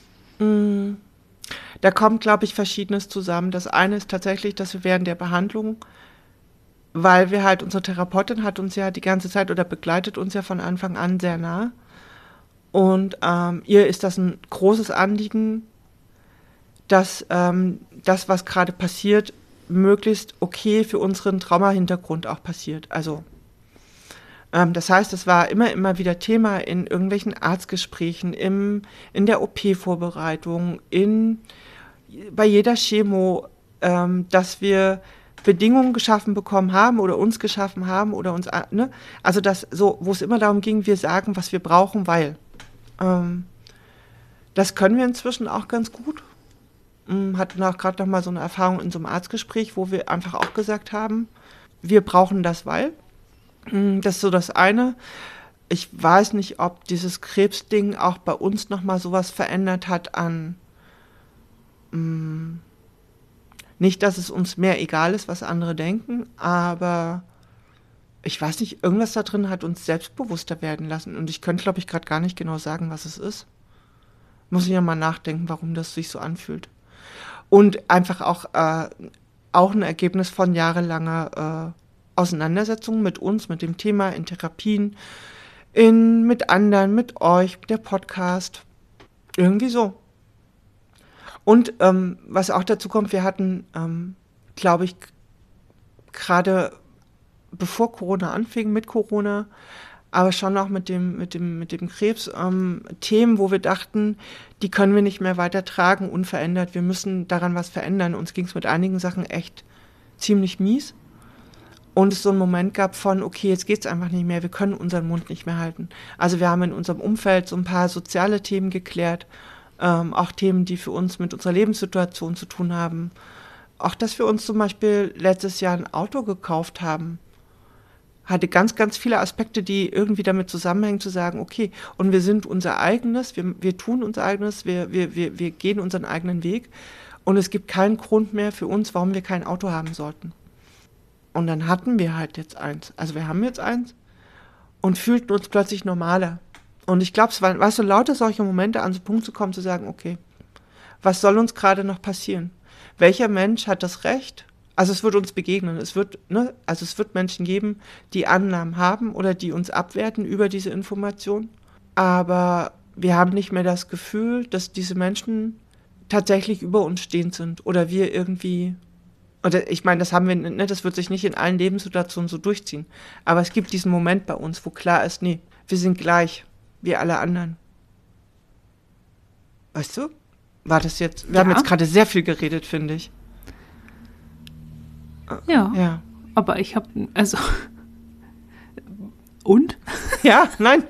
Da kommt, glaube ich, Verschiedenes zusammen. Das eine ist tatsächlich, dass wir während der Behandlung, weil wir halt, unsere Therapeutin hat uns ja die ganze Zeit oder begleitet uns ja von Anfang an sehr nah. Und ihr ist das ein großes Anliegen, dass das, was gerade passiert, möglichst okay für unseren Trauma-Hintergrund auch passiert. Also das heißt, es war immer wieder Thema in irgendwelchen Arztgesprächen, in der OP-Vorbereitung, bei jeder Chemo, dass wir Bedingungen geschaffen bekommen haben oder uns geschaffen haben oder uns, ne? Also das so, wo es immer darum ging, wir sagen, was wir brauchen, weil das können wir inzwischen auch ganz gut. Hatten auch gerade noch mal so eine Erfahrung in so einem Arztgespräch, wo wir einfach auch gesagt haben, wir brauchen das, weil. Das ist so das eine. Ich weiß nicht, ob dieses Krebsding auch bei uns noch mal sowas verändert hat an, nicht, dass es uns mehr egal ist, was andere denken, aber ich weiß nicht, irgendwas da drin hat uns selbstbewusster werden lassen. Und ich könnte, glaube ich, gerade gar nicht genau sagen, was es ist. Muss ich ja mal nachdenken, warum das sich so anfühlt. Und einfach auch ein Ergebnis von jahrelanger Auseinandersetzung mit uns, mit dem Thema, in Therapien, mit anderen, mit euch, mit der Podcast. Irgendwie so. Und was auch dazu kommt, wir hatten, glaube ich, gerade bevor Corona anfing, mit Corona, aber schon auch mit dem Krebs, Themen, wo wir dachten, die können wir nicht mehr weitertragen, unverändert. Wir müssen daran was verändern. Uns ging es mit einigen Sachen echt ziemlich mies. Und es so einen Moment gab von, okay, jetzt geht es einfach nicht mehr, wir können unseren Mund nicht mehr halten. Also wir haben in unserem Umfeld so ein paar soziale Themen geklärt, auch Themen, die für uns mit unserer Lebenssituation zu tun haben. Auch, dass wir uns zum Beispiel letztes Jahr ein Auto gekauft haben, hatte ganz, ganz viele Aspekte, die irgendwie damit zusammenhängen, zu sagen, okay, und wir sind unser eigenes, wir tun unser eigenes, wir gehen unseren eigenen Weg und es gibt keinen Grund mehr für uns, warum wir kein Auto haben sollten. Und dann hatten wir halt jetzt eins. Also wir haben jetzt eins und fühlten uns plötzlich normaler. Und ich glaube, es war so lauter solche Momente, an so einen Punkt zu kommen, zu sagen, okay, was soll uns gerade noch passieren? Welcher Mensch hat das Recht? Also es wird uns begegnen. Es wird Menschen geben, die Annahmen haben oder die uns abwerten über diese Information. Aber wir haben nicht mehr das Gefühl, dass diese Menschen tatsächlich über uns stehend sind oder wir irgendwie. Oder ich meine, das haben wir, ne, das wird sich nicht in allen Lebenssituationen so durchziehen. Aber es gibt diesen Moment bei uns, wo klar ist, nee, wir sind gleich, wie alle anderen. Weißt du? War das jetzt? Wir haben jetzt gerade sehr viel geredet, finde ich. Ja. Aber ich habe, also. Und? Ja, nein.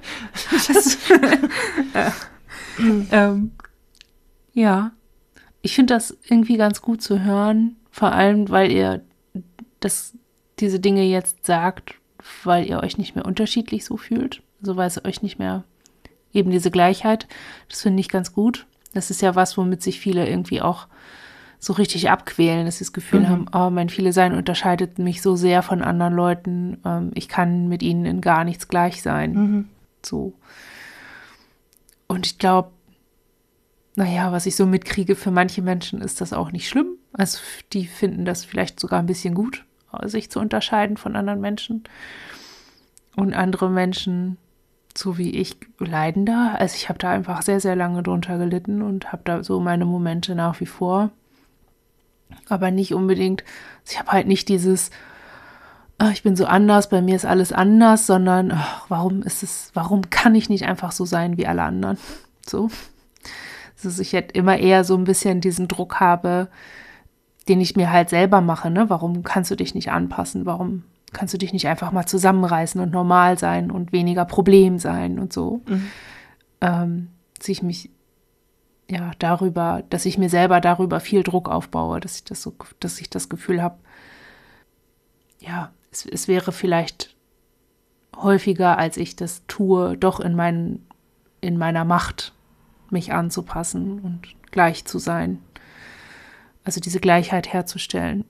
Ja. Ich finde das irgendwie ganz gut zu hören. Vor allem, weil ihr diese Dinge jetzt sagt, weil ihr euch nicht mehr unterschiedlich so fühlt. Also weil es euch nicht mehr eben diese Gleichheit. Das finde ich ganz gut. Das ist ja was, womit sich viele irgendwie auch so richtig abquälen, dass sie das Gefühl haben, oh, mein Viele-Sein unterscheidet mich so sehr von anderen Leuten. Ich kann mit ihnen in gar nichts gleich sein. So. Und ich glaube, naja, was ich so mitkriege, für manche Menschen ist das auch nicht schlimm. Also die finden das vielleicht sogar ein bisschen gut, sich zu unterscheiden von anderen Menschen. Und andere Menschen, so wie ich, leiden da. Also ich habe da einfach sehr, sehr lange drunter gelitten und habe da so meine Momente nach wie vor. Aber nicht unbedingt, ich habe halt nicht dieses, ich bin so anders, bei mir ist alles anders, sondern warum kann ich nicht einfach so sein wie alle anderen? So. Dass ich halt immer eher so ein bisschen diesen Druck habe, den ich mir halt selber mache, ne? Warum kannst du dich nicht anpassen? Warum kannst du dich nicht einfach mal zusammenreißen und normal sein und weniger Problem sein und so? Dass ich mich dass ich mir selber darüber viel Druck aufbaue, dass ich das Gefühl habe, ja, es wäre vielleicht häufiger, als ich das tue, doch in meiner Macht, mich anzupassen und gleich zu sein. Also diese Gleichheit herzustellen.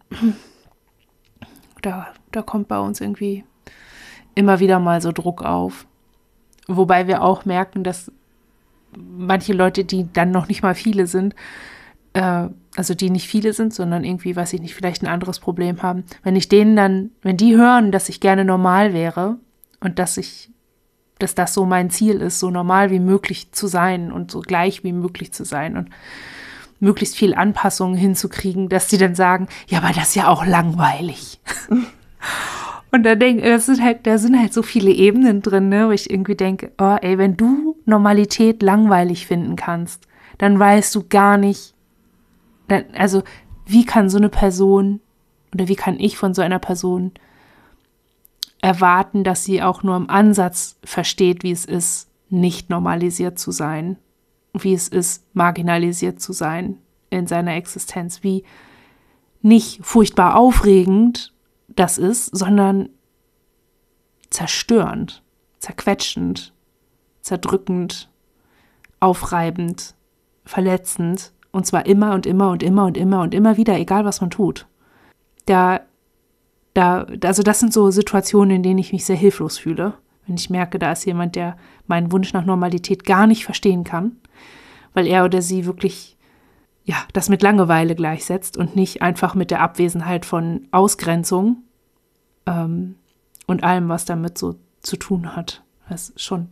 Da kommt bei uns irgendwie immer wieder mal so Druck auf. Wobei wir auch merken, dass manche Leute, die dann noch nicht mal viele sind, also die nicht viele sind, sondern irgendwie, weiß ich nicht, vielleicht ein anderes Problem haben, wenn die hören, dass ich gerne normal wäre und dass das so mein Ziel ist, so normal wie möglich zu sein und so gleich wie möglich zu sein und möglichst viel Anpassungen hinzukriegen, dass die dann sagen, ja, aber das ist ja auch langweilig. Und da sind halt so viele Ebenen drin, ne, wo ich irgendwie denke, oh ey, wenn du Normalität langweilig finden kannst, dann weißt du gar nicht, also wie kann so eine Person oder wie kann ich von so einer Person erwarten, dass sie auch nur im Ansatz versteht, wie es ist, nicht normalisiert zu sein, wie es ist, marginalisiert zu sein in seiner Existenz, wie nicht furchtbar aufregend das ist, sondern zerstörend, zerquetschend, zerdrückend, aufreibend, verletzend und zwar immer und immer und immer und immer und immer wieder, egal was man tut. Also das sind so Situationen, in denen ich mich sehr hilflos fühle, wenn ich merke, da ist jemand, der meinen Wunsch nach Normalität gar nicht verstehen kann, weil er oder sie wirklich das mit Langeweile gleichsetzt und nicht einfach mit der Abwesenheit von Ausgrenzung und allem, was damit so zu tun hat. Das ist schon,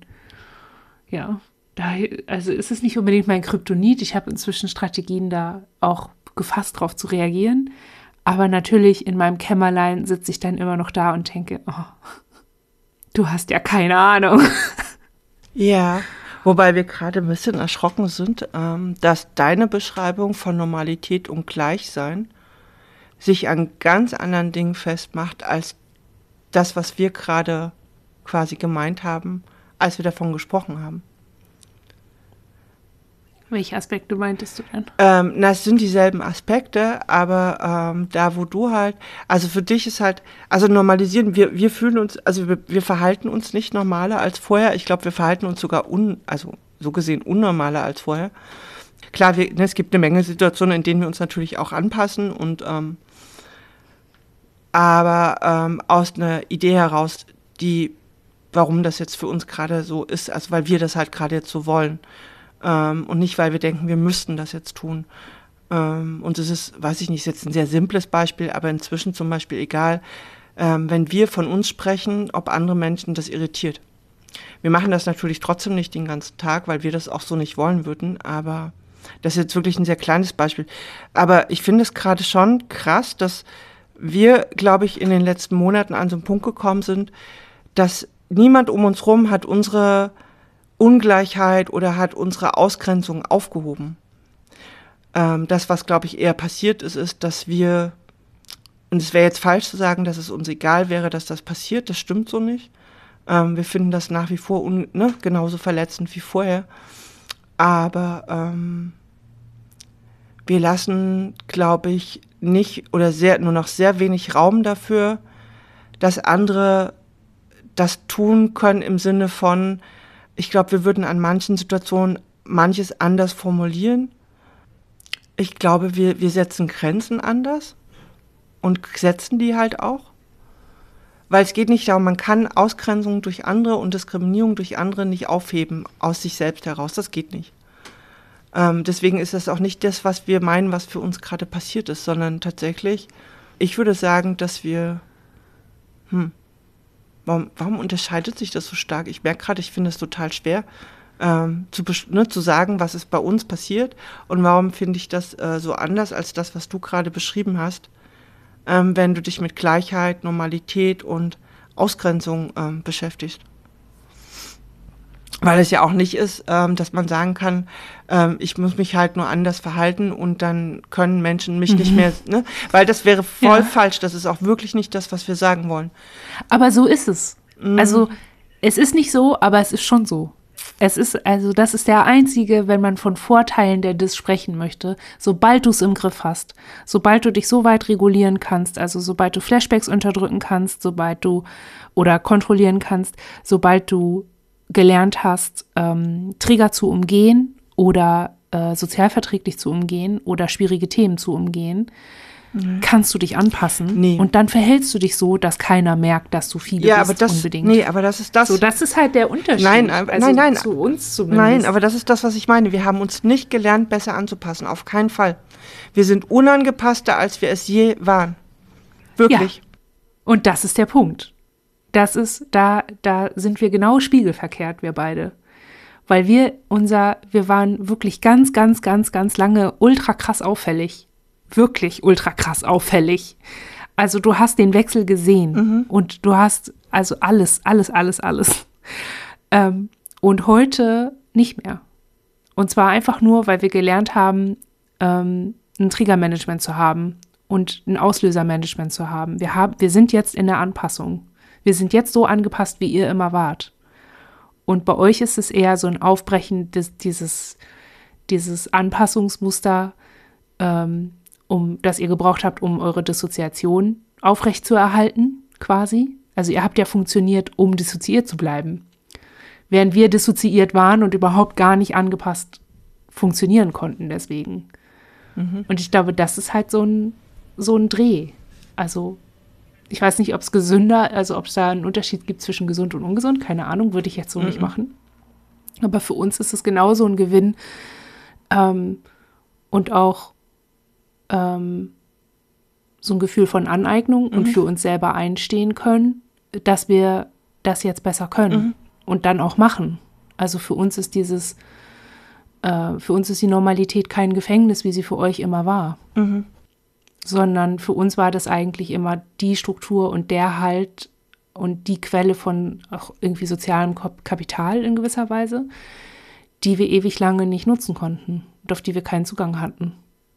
also ist es nicht unbedingt mein Kryptonit. Ich habe inzwischen Strategien, da auch gefasst drauf zu reagieren. Aber natürlich in meinem Kämmerlein sitze ich dann immer noch da und denke, oh, Du hast ja keine Ahnung. Ja, wobei wir gerade ein bisschen erschrocken sind, dass deine Beschreibung von Normalität und Gleichsein sich an ganz anderen Dingen festmacht, als das, was wir gerade quasi gemeint haben, als wir davon gesprochen haben. Welche Aspekte meintest du denn? Es sind dieselben Aspekte, aber da, wo du halt, also für dich ist halt, also normalisieren, wir fühlen uns, also wir verhalten uns nicht normaler als vorher. Ich glaube, wir verhalten uns sogar also so gesehen unnormaler als vorher. Klar, es gibt eine Menge Situationen, in denen wir uns natürlich auch anpassen und aber aus einer Idee heraus, warum das jetzt für uns gerade so ist, also weil wir das halt gerade jetzt so wollen. Und nicht, weil wir denken, wir müssten das jetzt tun. Und es ist, weiß ich nicht, ist jetzt ein sehr simples Beispiel, aber inzwischen zum Beispiel egal, wenn wir von uns sprechen, ob andere Menschen das irritiert. Wir machen das natürlich trotzdem nicht den ganzen Tag, weil wir das auch so nicht wollen würden, aber das ist jetzt wirklich ein sehr kleines Beispiel. Aber ich finde es gerade schon krass, dass wir, glaube ich, in den letzten Monaten an so einen Punkt gekommen sind, dass niemand um uns rum hat unsere Ungleichheit oder hat unsere Ausgrenzung aufgehoben. Das, was, glaube ich, eher passiert ist, dass wir, und es wäre jetzt falsch zu sagen, dass es uns egal wäre, dass das passiert, das stimmt so nicht. Wir finden das nach wie vor genauso verletzend wie vorher. Aber wir lassen, glaube ich, nicht oder nur noch sehr wenig Raum dafür, dass andere das tun können im Sinne von, ich glaube, wir würden an manchen Situationen manches anders formulieren. Ich glaube, wir setzen Grenzen anders und setzen die halt auch. Weil es geht nicht darum, man kann Ausgrenzung durch andere und Diskriminierung durch andere nicht aufheben aus sich selbst heraus. Das geht nicht. Deswegen ist das auch nicht das, was wir meinen, was für uns gerade passiert ist, sondern tatsächlich, ich würde sagen, dass wir, warum unterscheidet sich das so stark? Ich merke gerade, ich finde es total schwer, zu sagen, was ist bei uns passiert und warum finde ich das so anders als das, was du gerade beschrieben hast, wenn du dich mit Gleichheit, Normalität und Ausgrenzung beschäftigst. Weil es ja auch nicht ist, dass man sagen kann, ich muss mich halt nur anders verhalten und dann können Menschen mich nicht mehr, ne? Weil das wäre voll falsch. Das ist auch wirklich nicht das, was wir sagen wollen. Aber so ist es. Also es ist nicht so, aber es ist schon so. Das ist der einzige, wenn man von Vorteilen der Dis sprechen möchte, sobald du es im Griff hast, sobald du dich so weit regulieren kannst, also sobald du Flashbacks unterdrücken kannst, oder kontrollieren kannst, sobald du gelernt hast, Trigger zu umgehen oder sozialverträglich zu umgehen oder schwierige Themen zu umgehen, kannst du dich anpassen. Nee. Und dann verhältst du dich so, dass keiner merkt, dass du viele bist unbedingt. Nee, aber das ist das. So, das ist halt der Unterschied. Nein. Zu uns zumindest. Nein, aber das ist das, was ich meine. Wir haben uns nicht gelernt, besser anzupassen. Auf keinen Fall. Wir sind unangepasster, als wir es je waren. Wirklich. Ja. Und das ist der Punkt. Da sind wir genau spiegelverkehrt, wir beide. Weil wir waren wirklich ganz, ganz, ganz, ganz lange ultra krass auffällig. Wirklich ultra krass auffällig. Also du hast den Wechsel gesehen und du hast also alles. Und heute nicht mehr. Und zwar einfach nur, weil wir gelernt haben, ein Triggermanagement zu haben und ein Auslösermanagement zu haben. Wir sind jetzt in der Anpassung. Wir sind jetzt so angepasst, wie ihr immer wart. Und bei euch ist es eher so ein Aufbrechen dieses Anpassungsmuster, das ihr gebraucht habt, um eure Dissoziation aufrechtzuerhalten, quasi. Also ihr habt ja funktioniert, um dissoziiert zu bleiben. Während wir dissoziiert waren und überhaupt gar nicht angepasst funktionieren konnten deswegen. Und ich glaube, das ist halt so ein Dreh. Also ich weiß nicht, ob es ob es da einen Unterschied gibt zwischen gesund und ungesund. Keine Ahnung, würde ich jetzt so nicht machen. Aber für uns ist es genauso ein Gewinn und auch so ein Gefühl von Aneignung und für uns selber einstehen können, dass wir das jetzt besser können und dann auch machen. Also für uns ist die Normalität kein Gefängnis, wie sie für euch immer war. Sondern für uns war das eigentlich immer die Struktur und der Halt, und die Quelle von auch irgendwie sozialem Kapital in gewisser Weise, die wir ewig lange nicht nutzen konnten und auf die wir keinen Zugang hatten.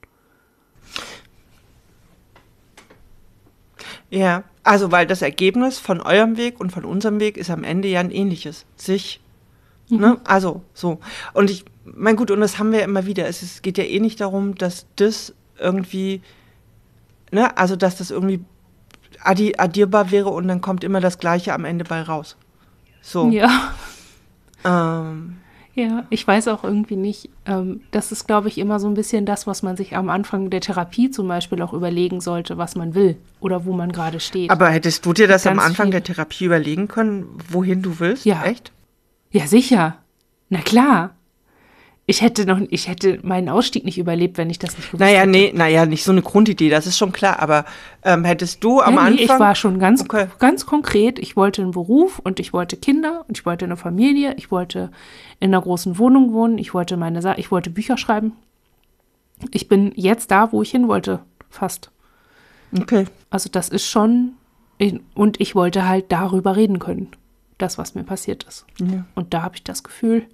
Ja, also weil das Ergebnis von eurem Weg und von unserem Weg ist am Ende ja ein ähnliches. Ne? Also so. Und mein gut, und das haben wir ja immer wieder. Es geht ja eh nicht darum, dass das irgendwie, ne, also dass das irgendwie addierbar wäre und dann kommt immer das Gleiche am Ende bei raus. So. Ja. Ja, ich weiß auch irgendwie nicht. Das ist, glaube ich, immer so ein bisschen das, was man sich am Anfang der Therapie zum Beispiel auch überlegen sollte, was man will oder wo man gerade steht. Aber hättest du dir das am Ganz Anfang viel. der Therapie überlegen können, wohin du willst? Ja. Echt? Ja, sicher. Na klar. Ich hätte meinen Ausstieg nicht überlebt, wenn ich das nicht gewusst hätte. Nicht so eine Grundidee, das ist schon klar. Aber hättest du am Anfang... Ich war schon ganz Okay. konkret. Ich wollte einen Beruf und ich wollte Kinder und ich wollte eine Familie. Ich wollte in einer großen Wohnung wohnen. Ich wollte Bücher schreiben. Ich bin jetzt da, wo ich hin wollte, fast. Okay. Also das ist schon... Und ich wollte halt darüber reden können, das, was mir passiert ist. Ja. Und da habe ich das Gefühl...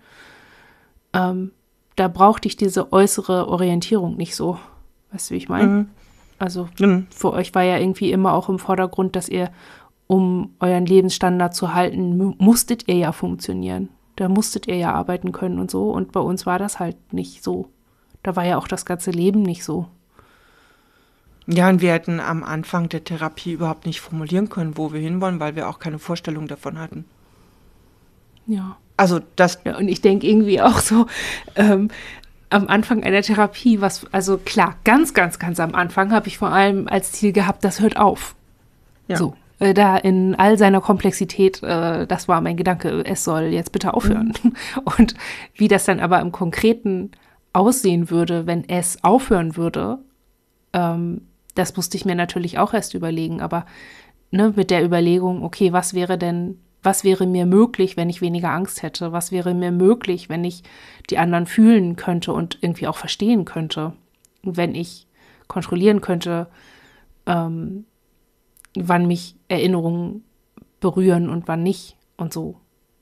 da brauchte ich diese äußere Orientierung nicht so. Weißt du, wie ich meine? Mhm. Also Mhm. für euch war ja irgendwie immer auch im Vordergrund, dass ihr, um euren Lebensstandard zu halten, musstet ihr ja funktionieren. Da musstet ihr ja arbeiten können und so. Und bei uns war das halt nicht so. Da war ja auch das ganze Leben nicht so. Ja, und wir hätten am Anfang der Therapie überhaupt nicht formulieren können, wo wir hinwollen, weil wir auch keine Vorstellung davon hatten. Ja. Also das... Ja, und ich denke irgendwie auch so, am Anfang einer Therapie, also klar, ganz, ganz, ganz am Anfang habe ich vor allem als Ziel gehabt, das hört auf. Ja. So, da in all seiner Komplexität, das war mein Gedanke, es soll jetzt bitte aufhören. Und wie das dann aber im Konkreten aussehen würde, wenn es aufhören würde, das musste ich mir natürlich auch erst überlegen. Aber ne, mit der Überlegung, okay, was wäre mir möglich, wenn ich weniger Angst hätte? Was wäre mir möglich, wenn ich die anderen fühlen könnte und irgendwie auch verstehen könnte? Wenn ich kontrollieren könnte, wann mich Erinnerungen berühren und wann nicht und so.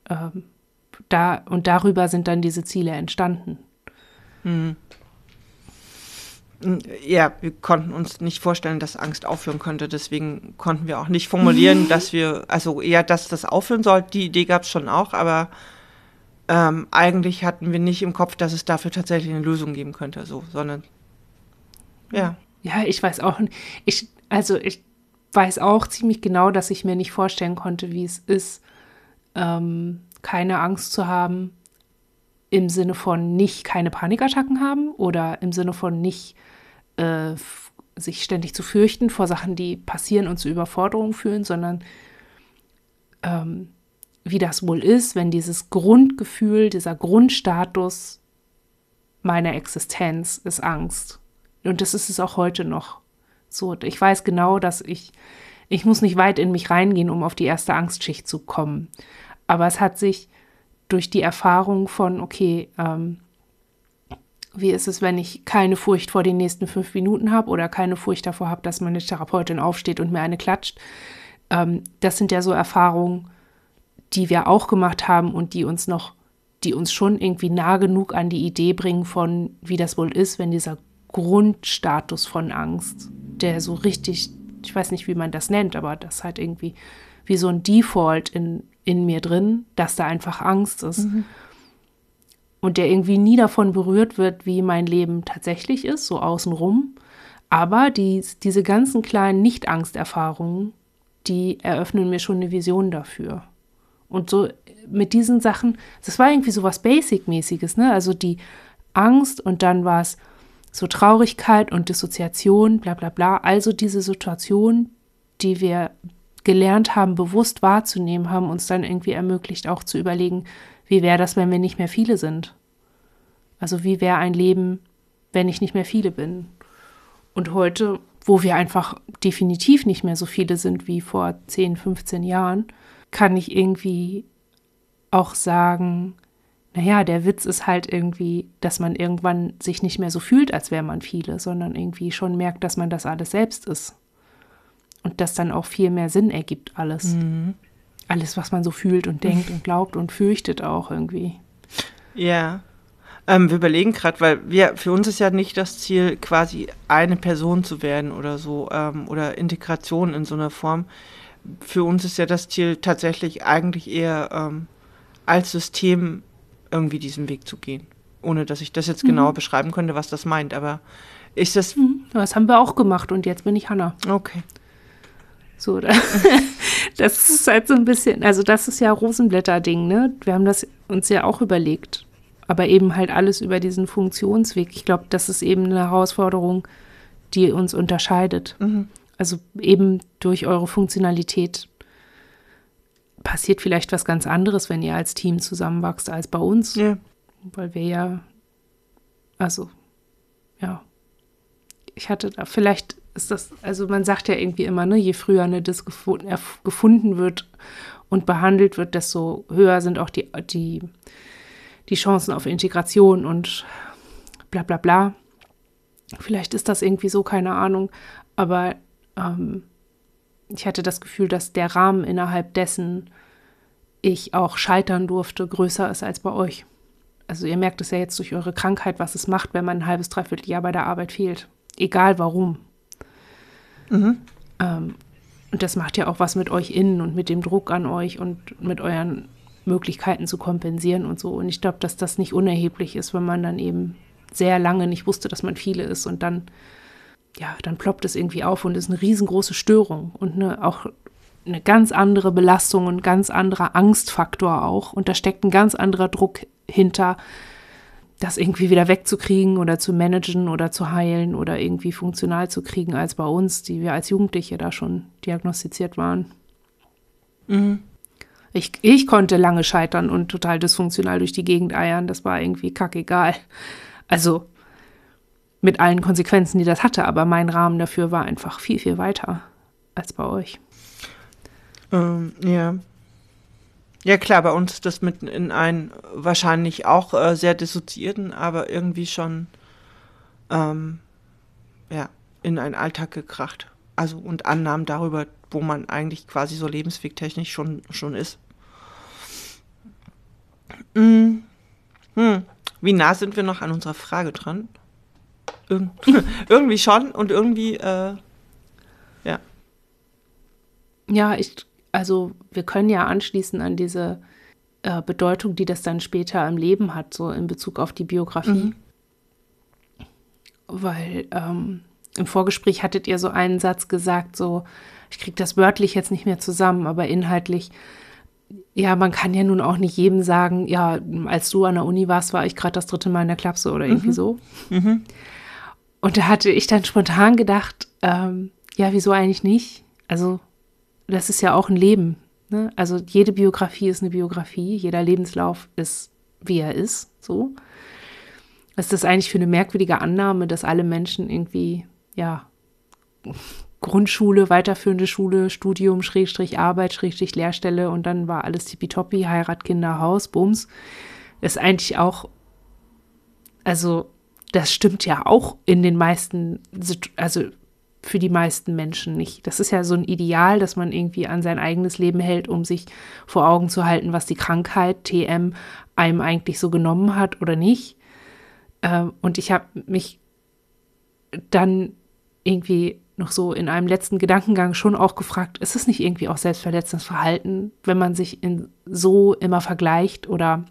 Darüber sind dann diese Ziele entstanden. Ja, wir konnten uns nicht vorstellen, dass Angst aufhören könnte. Deswegen konnten wir auch nicht formulieren, dass das aufhören soll. Die Idee gab es schon auch, aber eigentlich hatten wir nicht im Kopf, dass es dafür tatsächlich eine Lösung geben könnte, sondern ja. Ja, ich weiß auch, ich weiß auch ziemlich genau, dass ich mir nicht vorstellen konnte, wie es ist, keine Angst zu haben, im Sinne von nicht keine Panikattacken haben oder im Sinne von nicht sich ständig zu fürchten vor Sachen, die passieren und zu Überforderungen führen, sondern wie das wohl ist, wenn dieses Grundgefühl, dieser Grundstatus meiner Existenz ist Angst. Und das ist es auch heute noch. So, ich weiß genau, dass ich muss nicht weit in mich reingehen, um auf die erste Angstschicht zu kommen. Aber es hat sich durch die Erfahrung von, okay, wie ist es, wenn ich keine Furcht vor den nächsten 5 Minuten habe oder keine Furcht davor habe, dass meine Therapeutin aufsteht und mir eine klatscht. Das sind ja so Erfahrungen, die wir auch gemacht haben und die uns schon irgendwie nah genug an die Idee bringen von, wie das wohl ist, wenn dieser Grundstatus von Angst, der so richtig, ich weiß nicht, wie man das nennt, aber das halt irgendwie wie so ein Default in mir drin, dass da einfach Angst ist. Und der irgendwie nie davon berührt wird, wie mein Leben tatsächlich ist, so außenrum. Aber diese ganzen kleinen Nicht-Angst-Erfahrungen, die eröffnen mir schon eine Vision dafür. Und so mit diesen Sachen, das war irgendwie so was Basic-mäßiges, ne? Also die Angst und dann war es so Traurigkeit und Dissoziation, bla bla bla. Also diese Situation, die wir gelernt haben, bewusst wahrzunehmen, haben uns dann irgendwie ermöglicht, auch zu überlegen, wie wäre das, wenn wir nicht mehr viele sind? Also wie wäre ein Leben, wenn ich nicht mehr viele bin? Und heute, wo wir einfach definitiv nicht mehr so viele sind wie vor 10, 15 Jahren, kann ich irgendwie auch sagen, naja, der Witz ist halt irgendwie, dass man irgendwann sich nicht mehr so fühlt, als wäre man viele, sondern irgendwie schon merkt, dass man das alles selbst ist. Und das dann auch viel mehr Sinn ergibt alles. alles, was man so fühlt und denkt und glaubt und fürchtet auch irgendwie. Ja. Wir überlegen gerade, weil für uns ist ja nicht das Ziel, quasi eine Person zu werden oder so, oder Integration in so einer Form. Für uns ist ja das Ziel tatsächlich eigentlich eher als System irgendwie diesen Weg zu gehen. Ohne dass ich das jetzt genauer beschreiben könnte, was das meint. Aber ist das... Das haben wir auch gemacht und jetzt bin ich Hannah. Okay. So, das ist halt so ein bisschen, also das ist ja Rosenblätter-Ding, ne? Wir haben das uns ja auch überlegt. Aber eben halt alles über diesen Funktionsweg. Ich glaube, das ist eben eine Herausforderung, die uns unterscheidet. Also eben durch eure Funktionalität passiert vielleicht was ganz anderes, wenn ihr als Team zusammenwachst, als bei uns. Ja. Weil wir ja, also, ja, ich hatte da, vielleicht ist das, also man sagt ja irgendwie immer, ne, je früher eine Dis gefunden wird und behandelt wird, desto höher sind auch die Chancen auf Integration und bla bla bla. Vielleicht ist das irgendwie so, keine Ahnung. Aber ich hatte das Gefühl, dass der Rahmen, innerhalb dessen ich auch scheitern durfte, größer ist als bei euch. Also ihr merkt es ja jetzt durch eure Krankheit, was es macht, wenn man ein halbes, dreiviertel Jahr bei der Arbeit fehlt. Egal warum. Und das macht ja auch was mit euch innen und mit dem Druck an euch und mit euren Möglichkeiten zu kompensieren und so. Und ich glaube, dass das nicht unerheblich ist, wenn man dann eben sehr lange nicht wusste, dass man viele ist und dann ploppt es irgendwie auf und ist eine riesengroße Störung und auch eine ganz andere Belastung und ein ganz anderer Angstfaktor auch. Und da steckt ein ganz anderer Druck hinter, das irgendwie wieder wegzukriegen oder zu managen oder zu heilen oder irgendwie funktional zu kriegen als bei uns, die wir als Jugendliche da schon diagnostiziert waren. Ich konnte lange scheitern und total dysfunktional durch die Gegend eiern. Das war irgendwie kackegal. Also mit allen Konsequenzen, die das hatte. Aber mein Rahmen dafür war einfach viel, viel weiter als bei euch. Ja. Ja klar, bei uns ist das mitten in einen wahrscheinlich auch sehr dissoziierten, aber irgendwie schon in einen Alltag gekracht. Also und Annahmen darüber, wo man eigentlich quasi so lebenswegtechnisch schon ist. Wie nah sind wir noch an unserer Frage dran? Irgendwie schon und irgendwie, ja. Ja, also wir können ja anschließen an diese Bedeutung, die das dann später im Leben hat, so in Bezug auf die Biografie. Weil im Vorgespräch hattet ihr so einen Satz gesagt, so, ich kriege das wörtlich jetzt nicht mehr zusammen, aber inhaltlich, ja, man kann ja nun auch nicht jedem sagen, ja, als du an der Uni warst, war ich gerade das 3. Mal in der Klapse oder irgendwie so. Und da hatte ich dann spontan gedacht, ja, wieso eigentlich nicht? Also das ist ja auch ein Leben. Ne? Also jede Biografie ist eine Biografie, jeder Lebenslauf ist, wie er ist, so. Was ist das eigentlich für eine merkwürdige Annahme, dass alle Menschen irgendwie, ja, Grundschule, weiterführende Schule, Studium, Schrägstrich Arbeit, Schrägstrich Lehrstelle und dann war alles tippitoppi, Heirat, Kinder, Haus, Bums. Das ist eigentlich auch, also das stimmt ja auch in den meisten, also für die meisten Menschen nicht. Das ist ja so ein Ideal, dass man irgendwie an sein eigenes Leben hält, um sich vor Augen zu halten, was die Krankheit, TM, einem eigentlich so genommen hat oder nicht. Und ich habe mich dann irgendwie noch so in einem letzten Gedankengang schon auch gefragt, ist es nicht irgendwie auch selbstverletzendes Verhalten, wenn man sich so immer vergleicht oder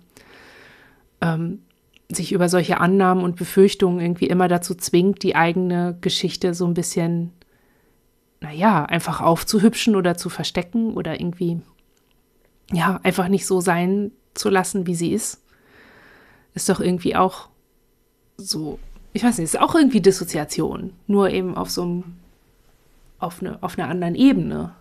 sich über solche Annahmen und Befürchtungen irgendwie immer dazu zwingt, die eigene Geschichte so ein bisschen, naja, einfach aufzuhübschen oder zu verstecken oder irgendwie, ja, einfach nicht so sein zu lassen, wie sie ist. Ist doch irgendwie auch so, ich weiß nicht, ist auch irgendwie Dissoziation, nur eben auf so einem, auf einer anderen Ebene.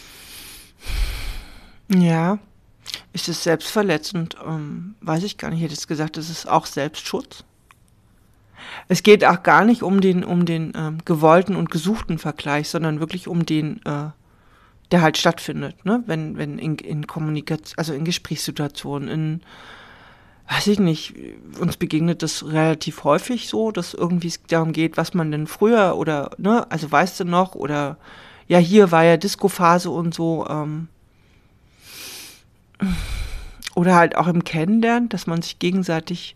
Ja. Ist es selbstverletzend? Weiß ich gar nicht. Ich hätte jetzt gesagt, es ist auch Selbstschutz. Es geht auch gar nicht um den gewollten und gesuchten Vergleich, sondern wirklich um den, der halt stattfindet, ne? Wenn in Kommunikation, also in Gesprächssituationen, weiß ich nicht, uns begegnet das relativ häufig so, dass irgendwie es darum geht, was man denn früher oder, ne, also weißt du noch, oder ja, hier war ja Disco-Phase und so, oder halt auch im Kennenlernen, dass man sich gegenseitig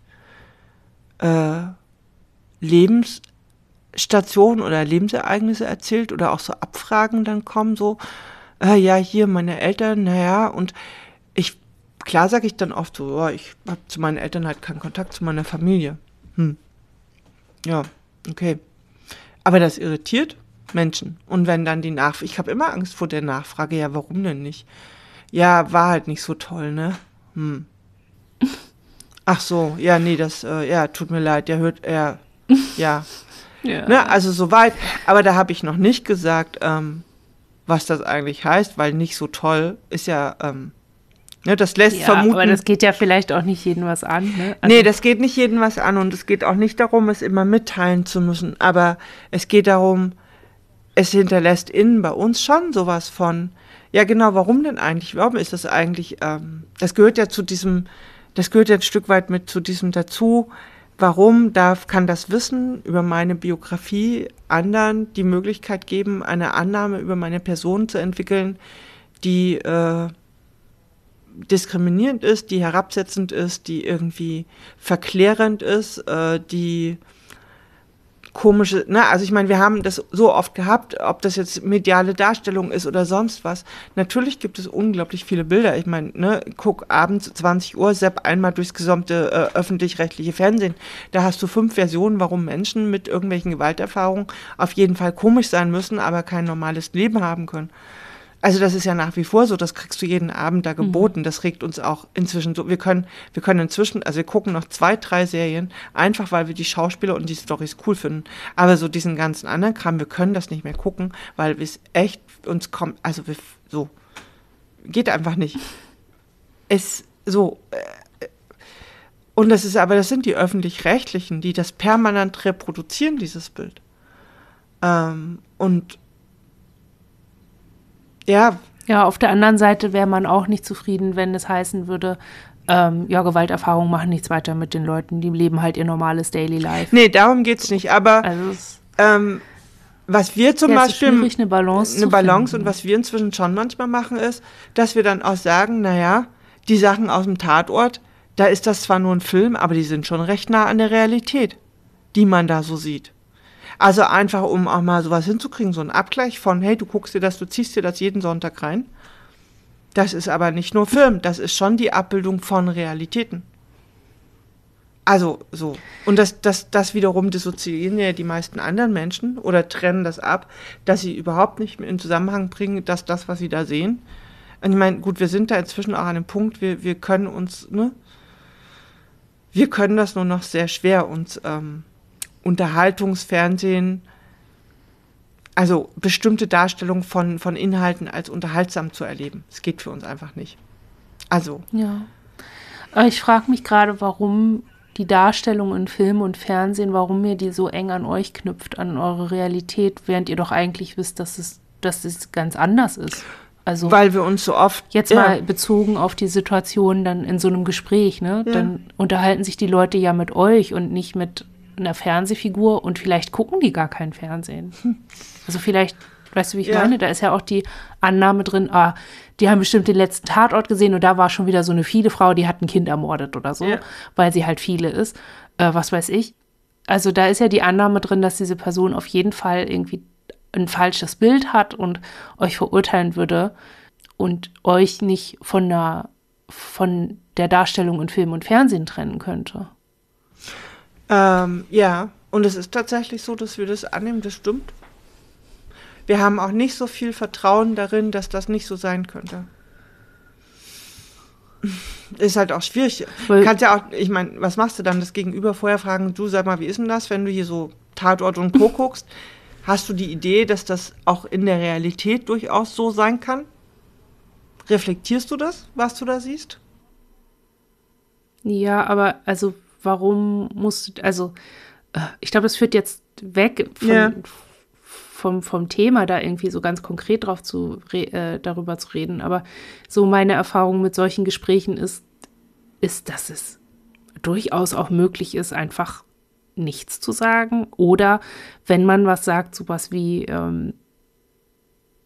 Lebensstationen oder Lebensereignisse erzählt oder auch so Abfragen dann kommen, so, ja, hier meine Eltern, naja, und klar sage ich dann oft so, ja, ich habe zu meinen Eltern halt keinen Kontakt zu meiner Familie. Ja, okay. Aber das irritiert Menschen. Und wenn dann ich habe immer Angst vor der Nachfrage, ja, warum denn nicht? Ja, war halt nicht so toll, ne? Ach so, ja, nee, ja, tut mir leid, ja, ja. Ja. Ne, also soweit. Aber da habe ich noch nicht gesagt, was das eigentlich heißt, weil nicht so toll ist ja, ne, das lässt vermuten. Aber das geht ja vielleicht auch nicht jedem was an, ne? Nee, das geht nicht jedem was an und es geht auch nicht darum, es immer mitteilen zu müssen, aber es geht darum, es hinterlässt innen bei uns schon sowas von, ja genau, warum denn eigentlich? Warum ist das eigentlich, das gehört ja ein Stück weit mit zu diesem dazu, warum kann das Wissen über meine Biografie anderen die Möglichkeit geben, eine Annahme über meine Person zu entwickeln, die diskriminierend ist, die herabsetzend ist, die irgendwie verklärend ist, die komische, ne, also ich meine, wir haben das so oft gehabt, ob das jetzt mediale Darstellung ist oder sonst was. Natürlich gibt es unglaublich viele Bilder. Ich meine, ne, guck abends 20 Uhr, zapp einmal durchs gesamte öffentlich-rechtliche Fernsehen. Da hast du 5 Versionen, warum Menschen mit irgendwelchen Gewalterfahrungen auf jeden Fall komisch sein müssen, aber kein normales Leben haben können. Also das ist ja nach wie vor so, das kriegst du jeden Abend da geboten. Das regt uns auch inzwischen so. Wir können inzwischen, also wir gucken noch 2, 3 Serien, einfach weil wir die Schauspieler und die Storys cool finden. Aber so diesen ganzen anderen Kram, wir können das nicht mehr gucken, weil es echt uns kommt, also so, geht einfach nicht. Es so, und das sind die Öffentlich-Rechtlichen, die das permanent reproduzieren, dieses Bild. Und ja. Ja, auf der anderen Seite wäre man auch nicht zufrieden, wenn es heißen würde, ja, Gewalterfahrungen machen nichts weiter mit den Leuten, die leben halt ihr normales Daily Life. Nee, darum geht's nicht, aber was wir zum Beispiel, eine Balance und was wir inzwischen schon manchmal machen, ist, dass wir dann auch sagen, naja, die Sachen aus dem Tatort, da ist das zwar nur ein Film, aber die sind schon recht nah an der Realität, die man da so sieht. Also einfach, um auch mal sowas hinzukriegen, so einen Abgleich von, hey, du ziehst dir das jeden Sonntag rein. Das ist aber nicht nur Film, das ist schon die Abbildung von Realitäten. Also so. Und das wiederum dissoziieren ja die meisten anderen Menschen oder trennen das ab, dass sie überhaupt nicht in Zusammenhang bringen, dass das, was sie da sehen. Und ich meine, gut, wir sind da inzwischen auch an einem Punkt, wir können uns, ne? Wir können das nur noch sehr schwer uns Unterhaltungsfernsehen, also bestimmte Darstellungen von Inhalten als unterhaltsam zu erleben. Es geht für uns einfach nicht. Also. Ja. Aber ich frage mich gerade, warum die Darstellung in Film und Fernsehen, warum ihr die so eng an euch knüpft, an eure Realität, während ihr doch eigentlich wisst, dass es ganz anders ist. Also, weil wir uns so oft... Jetzt mal bezogen auf die Situation dann in so einem Gespräch, ne? Ja. Dann unterhalten sich die Leute ja mit euch und nicht mit einer Fernsehfigur und vielleicht gucken die gar kein Fernsehen. Also vielleicht, weißt du, wie ich meine? Da ist ja auch die Annahme drin, die haben bestimmt den letzten Tatort gesehen und da war schon wieder so eine viele Frau, die hat ein Kind ermordet oder so, weil sie halt viele ist. Was weiß ich. Also da ist ja die Annahme drin, dass diese Person auf jeden Fall irgendwie ein falsches Bild hat und euch verurteilen würde und euch nicht von der Darstellung in Film und Fernsehen trennen könnte. Ja, und es ist tatsächlich so, dass wir das annehmen, das stimmt. Wir haben auch nicht so viel Vertrauen darin, dass das nicht so sein könnte. Ist halt auch schwierig. Du kannst ja auch, ich meine, was machst du dann? Das Gegenüber vorher fragen, du, sag mal, wie ist denn das, wenn du hier so Tatort und Co. guckst? Hast du die Idee, dass das auch in der Realität durchaus so sein kann? Reflektierst du das, was du da siehst? Ja, aber also warum ich glaube, es führt jetzt weg vom Thema, da irgendwie so ganz konkret darüber zu reden. Aber so meine Erfahrung mit solchen Gesprächen ist, dass es durchaus auch möglich ist, einfach nichts zu sagen. Oder wenn man was sagt, sowas wie,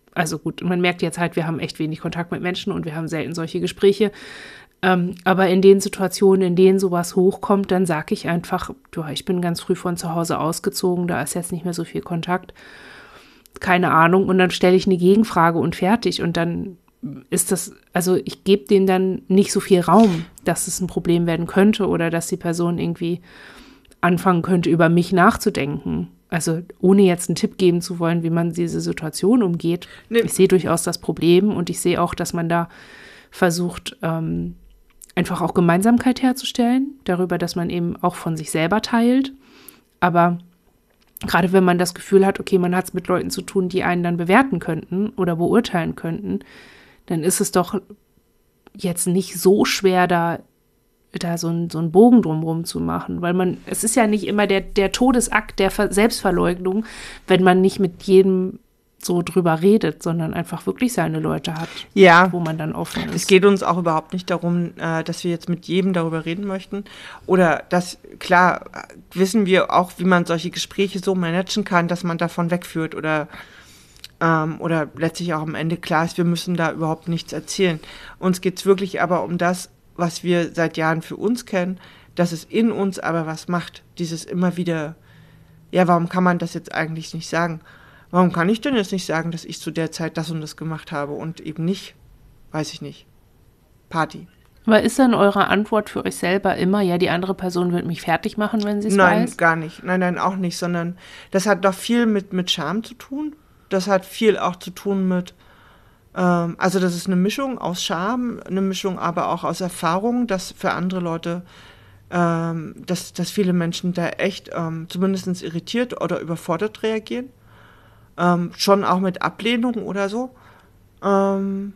Also gut, man merkt jetzt halt, wir haben echt wenig Kontakt mit Menschen und wir haben selten solche Gespräche. Aber in den Situationen, in denen sowas hochkommt, dann sage ich einfach, du, ich bin ganz früh von zu Hause ausgezogen, da ist jetzt nicht mehr so viel Kontakt. Keine Ahnung. Und dann stelle ich eine Gegenfrage und fertig. Und dann ist das, also ich gebe denen dann nicht so viel Raum, dass es ein Problem werden könnte oder dass die Person irgendwie anfangen könnte, über mich nachzudenken. Also ohne jetzt einen Tipp geben zu wollen, wie man diese Situation umgeht. Nee. Ich sehe durchaus das Problem und ich sehe auch, dass man da versucht, einfach auch Gemeinsamkeit herzustellen, darüber, dass man eben auch von sich selber teilt. Aber gerade wenn man das Gefühl hat, okay, man hat es mit Leuten zu tun, die einen dann bewerten könnten oder beurteilen könnten, dann ist es doch jetzt nicht so schwer, da so einen Bogen drumherum zu machen, weil es ist ja nicht immer der Todesakt der Selbstverleugnung, wenn man nicht mit jedem so drüber redet, sondern einfach wirklich seine Leute hat, ja, wo man dann offen ist. Es geht uns auch überhaupt nicht darum, dass wir jetzt mit jedem darüber reden möchten oder klar, wissen wir auch, wie man solche Gespräche so managen kann, dass man davon wegführt oder letztlich auch am Ende klar ist, wir müssen da überhaupt nichts erzählen. Uns geht es wirklich aber um das, was wir seit Jahren für uns kennen, dass es in uns aber was macht, dieses immer wieder, ja, warum kann man das jetzt eigentlich nicht sagen? Warum kann ich denn jetzt nicht sagen, dass ich zu der Zeit das und das gemacht habe und eben nicht, weiß ich nicht, Party? Aber ist dann eure Antwort für euch selber immer, ja, die andere Person wird mich fertig machen, wenn sie es weiß? Nein, gar nicht. Nein, auch nicht, sondern das hat doch viel mit Scham zu tun. Das hat viel auch zu tun mit, also das ist eine Mischung aus Scham, eine Mischung aber auch aus Erfahrung, dass für andere Leute, dass viele Menschen da echt zumindest irritiert oder überfordert reagieren. Schon auch mit Ablehnung oder so. Und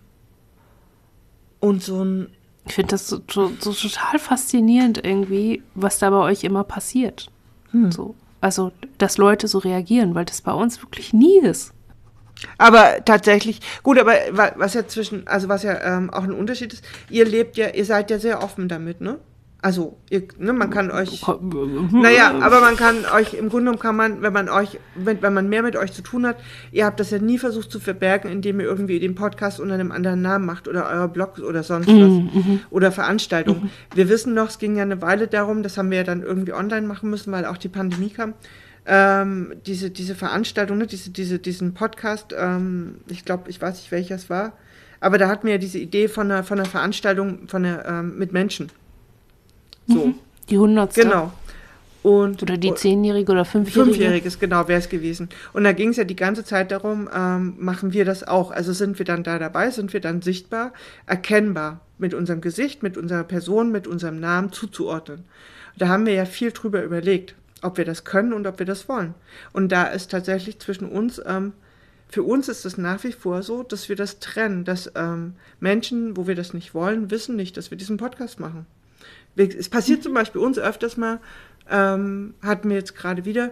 so ein... Ich finde das so total faszinierend irgendwie, was da bei euch immer passiert. So. Also, dass Leute so reagieren, weil das bei uns wirklich nie ist. Aber tatsächlich, gut, aber was ja auch ein Unterschied ist, ihr seid ja sehr offen damit, ne? Also, man kann euch, aber man kann euch, im Grunde genommen wenn man mehr mit euch zu tun hat, ihr habt das ja nie versucht zu verbergen, indem ihr irgendwie den Podcast unter einem anderen Namen macht oder euer Blog oder sonst was oder Veranstaltungen. Wir wissen noch, es ging ja eine Weile darum, das haben wir ja dann irgendwie online machen müssen, weil auch die Pandemie kam, diese Veranstaltung, ne, diesen Podcast, ich glaube, ich weiß nicht, welcher es war, aber da hatten wir ja diese Idee von einer Veranstaltung mit Menschen. So. Die 100. Genau. Oder die 10-Jährige oder 5-Jährige. 5-Jähriges, genau, wäre es gewesen. Und da ging es ja die ganze Zeit darum, machen wir das auch? Also sind wir dann da dabei, sind wir dann sichtbar, erkennbar mit unserem Gesicht, mit unserer Person, mit unserem Namen zuzuordnen. Da haben wir ja viel drüber überlegt, ob wir das können und ob wir das wollen. Und da ist tatsächlich zwischen uns, für uns ist es nach wie vor so, dass wir das trennen, dass Menschen, wo wir das nicht wollen, wissen nicht, dass wir diesen Podcast machen. Es passiert zum Beispiel uns öfters mal, hatten wir jetzt gerade wieder,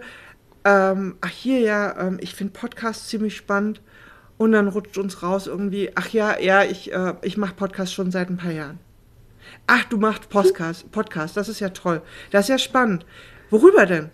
ich finde Podcasts ziemlich spannend und dann rutscht uns raus irgendwie, ich mache Podcasts schon seit ein paar Jahren. Ach, du machst Podcast, das ist ja toll, das ist ja spannend. Worüber denn?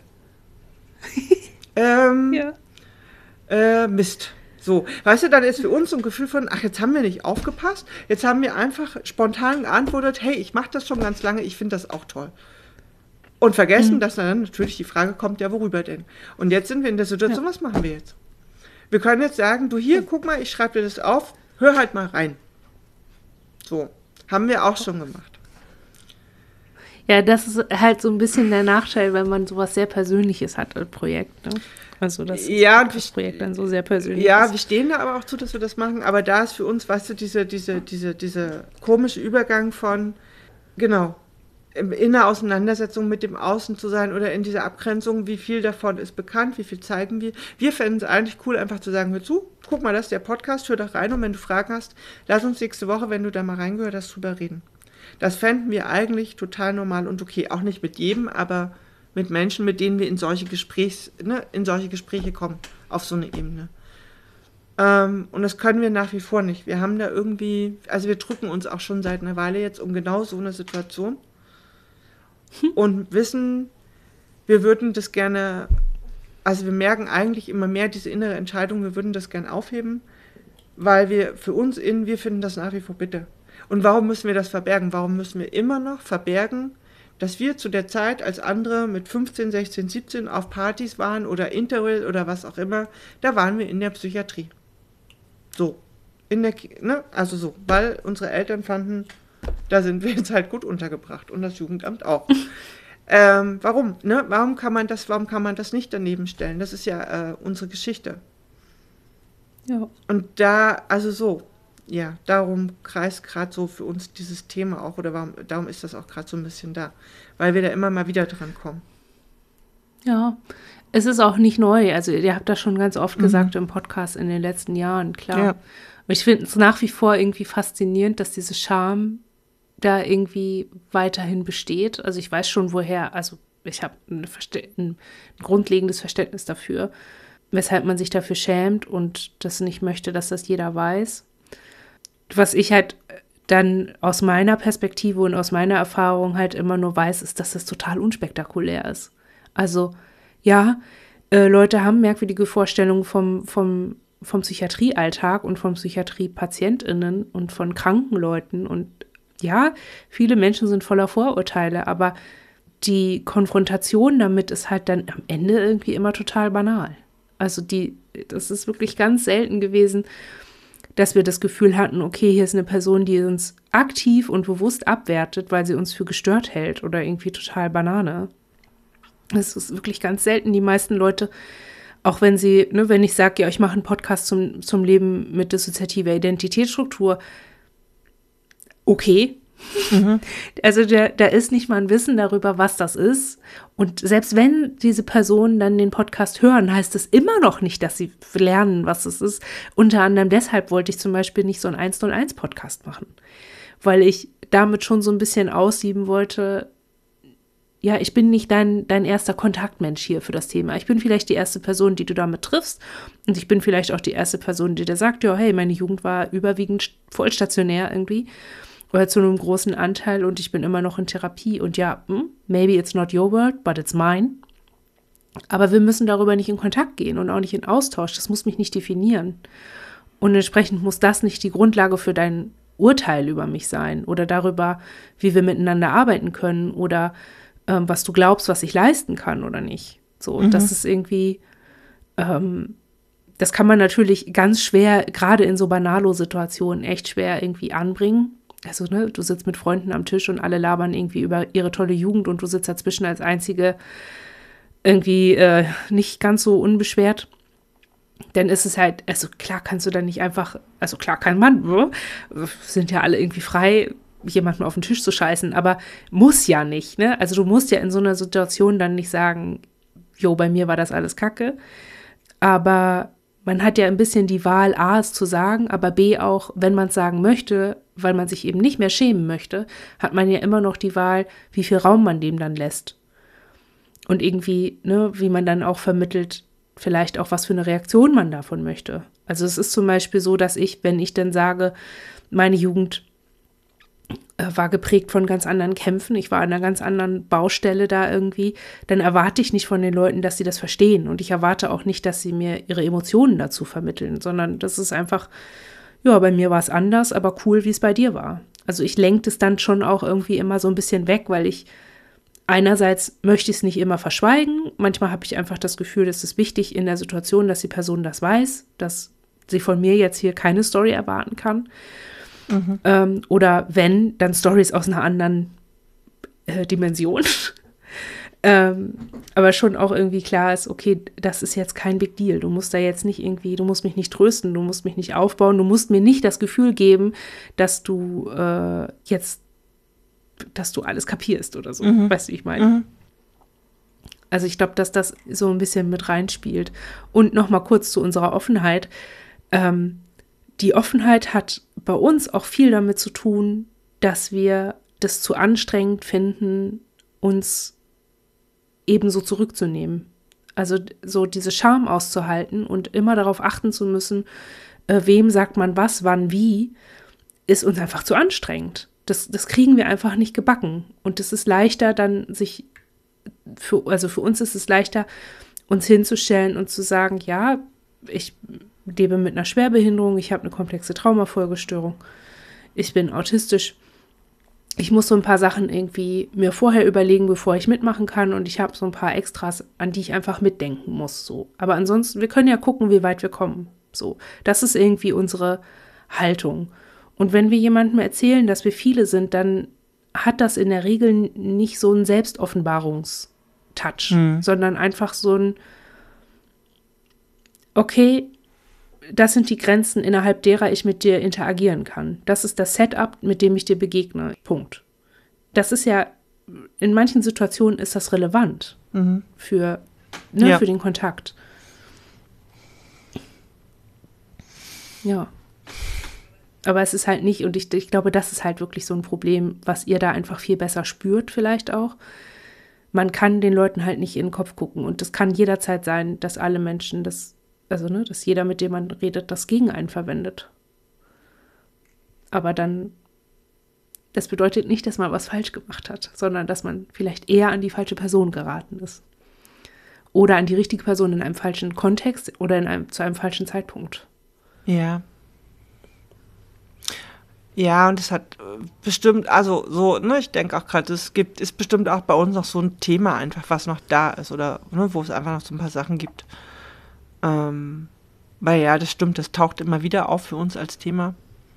Mist. So, weißt du, dann ist für uns so ein Gefühl von, ach, jetzt haben wir nicht aufgepasst, jetzt haben wir einfach spontan geantwortet, hey, ich mache das schon ganz lange, ich finde das auch toll. Und vergessen, dass dann natürlich die Frage kommt, ja, worüber denn? Und jetzt sind wir in der Situation, was machen wir jetzt? Wir können jetzt sagen, du hier, guck mal, ich schreibe dir das auf, hör halt mal rein. So, haben wir auch schon gemacht. Ja, das ist halt so ein bisschen der Nachteil, wenn man sowas sehr Persönliches hat als Projekt, ne? Also das Projekt dann so sehr persönlich ist. Ja, wir stehen da aber auch zu, dass wir das machen, aber da ist für uns, weißt du, diese komische Übergang von, genau, in der Auseinandersetzung mit dem Außen zu sein oder in dieser Abgrenzung, wie viel davon ist bekannt, wie viel zeigen wir. Wir fänden es eigentlich cool, einfach zu sagen, hör zu, guck mal, das ist der Podcast, hör doch rein und wenn du Fragen hast, lass uns nächste Woche, wenn du da mal reingehört hast, drüber reden. Das fänden wir eigentlich total normal und okay, auch nicht mit jedem, aber mit Menschen, mit denen wir in solche Gespräche kommen, auf so eine Ebene. Und das können wir nach wie vor nicht. Wir haben da irgendwie, also wir drücken uns auch schon seit einer Weile jetzt um genau so eine Situation und wissen, wir würden das gerne, also wir merken eigentlich immer mehr diese innere Entscheidung, wir würden das gerne aufheben, weil wir finden das nach wie vor bitter. Und warum müssen wir das verbergen? Warum müssen wir immer noch verbergen, dass wir zu der Zeit, als andere mit 15, 16, 17 auf Partys waren oder Interrail oder was auch immer, da waren wir in der Psychiatrie. So. Also so. Weil unsere Eltern fanden, da sind wir jetzt halt gut untergebracht und das Jugendamt auch. Warum? Ne? Warum kann man das nicht daneben stellen? Das ist ja unsere Geschichte. Ja. Und darum kreist gerade so für uns dieses Thema auch, oder darum ist das auch gerade so ein bisschen da, weil wir da immer mal wieder dran kommen. Ja, es ist auch nicht neu. Also ihr habt das schon ganz oft gesagt im Podcast in den letzten Jahren, klar. Ja. Und ich finde es nach wie vor irgendwie faszinierend, dass diese Scham da irgendwie weiterhin besteht. Also ich weiß schon woher, also ich habe ein grundlegendes Verständnis dafür, weshalb man sich dafür schämt und das nicht möchte, dass das jeder weiß. Was ich halt dann aus meiner Perspektive und aus meiner Erfahrung halt immer nur weiß, ist, dass das total unspektakulär ist. Also ja, Leute haben merkwürdige Vorstellungen vom Psychiatriealltag und von PsychiatriepatientInnen und von kranken Leuten. Und ja, viele Menschen sind voller Vorurteile, aber die Konfrontation damit ist halt dann am Ende irgendwie immer total banal. Also das ist wirklich ganz selten gewesen, dass wir das Gefühl hatten, okay, hier ist eine Person, die uns aktiv und bewusst abwertet, weil sie uns für gestört hält oder irgendwie total Banane. Das ist wirklich ganz selten. Die meisten Leute, auch wenn wenn ich sage, ja, ich mache einen Podcast zum Leben mit dissoziativer Identitätsstruktur, okay. Also da ist nicht mal ein Wissen darüber, was das ist. Und selbst wenn diese Personen dann den Podcast hören, heißt es immer noch nicht, dass sie lernen, was es ist. Unter anderem deshalb wollte ich zum Beispiel nicht so einen 101-Podcast machen, weil ich damit schon so ein bisschen aussieben wollte, ja, ich bin nicht dein erster Kontaktmensch hier für das Thema. Ich bin vielleicht die erste Person, die du damit triffst. Und ich bin vielleicht auch die erste Person, die dir sagt, ja, hey, meine Jugend war überwiegend vollstationär irgendwie. Oder zu einem großen Anteil und ich bin immer noch in Therapie. Und ja, maybe it's not your world, but it's mine. Aber wir müssen darüber nicht in Kontakt gehen und auch nicht in Austausch. Das muss mich nicht definieren. Und entsprechend muss das nicht die Grundlage für dein Urteil über mich sein oder darüber, wie wir miteinander arbeiten können oder was du glaubst, was ich leisten kann oder nicht. So, das ist irgendwie, das kann man natürlich ganz schwer, gerade in so Banalo-Situationen, echt schwer irgendwie anbringen. Also, du sitzt mit Freunden am Tisch und alle labern irgendwie über ihre tolle Jugend und du sitzt dazwischen als Einzige irgendwie nicht ganz so unbeschwert. Dann ist es halt, also klar kannst du dann nicht einfach, also klar kann man, sind ja alle irgendwie frei, jemanden auf den Tisch zu scheißen, aber muss ja nicht, ne? Also du musst ja in so einer Situation dann nicht sagen, jo, bei mir war das alles Kacke, aber man hat ja ein bisschen die Wahl, A, es zu sagen, aber B auch, wenn man es sagen möchte, weil man sich eben nicht mehr schämen möchte, hat man ja immer noch die Wahl, wie viel Raum man dem dann lässt. Und irgendwie, wie man dann auch vermittelt, vielleicht auch, was für eine Reaktion man davon möchte. Also es ist zum Beispiel so, dass wenn ich dann sage, meine Jugend war geprägt von ganz anderen Kämpfen, ich war an einer ganz anderen Baustelle da irgendwie, dann erwarte ich nicht von den Leuten, dass sie das verstehen. Und ich erwarte auch nicht, dass sie mir ihre Emotionen dazu vermitteln, sondern das ist einfach, ja, bei mir war es anders, aber cool, wie es bei dir war. Also ich lenke es dann schon auch irgendwie immer so ein bisschen weg, weil ich einerseits möchte ich es nicht immer verschweigen. Manchmal habe ich einfach das Gefühl, es ist wichtig in der Situation, dass die Person das weiß, dass sie von mir jetzt hier keine Story erwarten kann. Oder wenn, dann Stories aus einer anderen Dimension. Aber schon auch irgendwie klar ist, okay, das ist jetzt kein Big Deal. Du musst da jetzt nicht irgendwie, du musst mich nicht trösten, du musst mich nicht aufbauen, du musst mir nicht das Gefühl geben, dass du dass du alles kapierst oder so. Weißt du, wie ich meine? Also ich glaube, dass das so ein bisschen mit reinspielt. Und noch mal kurz zu unserer Offenheit. Die Offenheit hat bei uns auch viel damit zu tun, dass wir das zu anstrengend finden, uns ebenso zurückzunehmen. Also so diese Scham auszuhalten und immer darauf achten zu müssen, wem sagt man was, wann, wie, ist uns einfach zu anstrengend. Das kriegen wir einfach nicht gebacken. Und es ist leichter dann für uns ist es leichter, uns hinzustellen und zu sagen, ja, ich lebe mit einer Schwerbehinderung, ich habe eine komplexe Traumafolgestörung, ich bin autistisch. Ich muss so ein paar Sachen irgendwie mir vorher überlegen, bevor ich mitmachen kann, und ich habe so ein paar Extras, an die ich einfach mitdenken muss. So. Aber ansonsten, wir können ja gucken, wie weit wir kommen. So. Das ist irgendwie unsere Haltung. Und wenn wir jemandem erzählen, dass wir viele sind, dann hat das in der Regel nicht so einen Selbstoffenbarungstouch, sondern einfach so ein, okay, das sind die Grenzen, innerhalb derer ich mit dir interagieren kann. Das ist das Setup, mit dem ich dir begegne. Punkt. Das ist ja, in manchen Situationen ist das relevant für den Kontakt. Ja. Aber es ist halt nicht, und ich glaube, das ist halt wirklich so ein Problem, was ihr da einfach viel besser spürt vielleicht auch. Man kann den Leuten halt nicht in den Kopf gucken, und das kann jederzeit sein, dass alle Menschen dass jeder, mit dem man redet, das gegen einen verwendet. Aber dann, das bedeutet nicht, dass man was falsch gemacht hat, sondern dass man vielleicht eher an die falsche Person geraten ist. Oder an die richtige Person in einem falschen Kontext oder zu einem falschen Zeitpunkt. Ja. Ja, und es hat bestimmt, also so, ne, ich denke auch gerade, ist bestimmt auch bei uns noch so ein Thema einfach, was noch da ist, oder ne, wo es einfach noch so ein paar Sachen gibt. Weil ja, das stimmt, das taucht immer wieder auf für uns als Thema.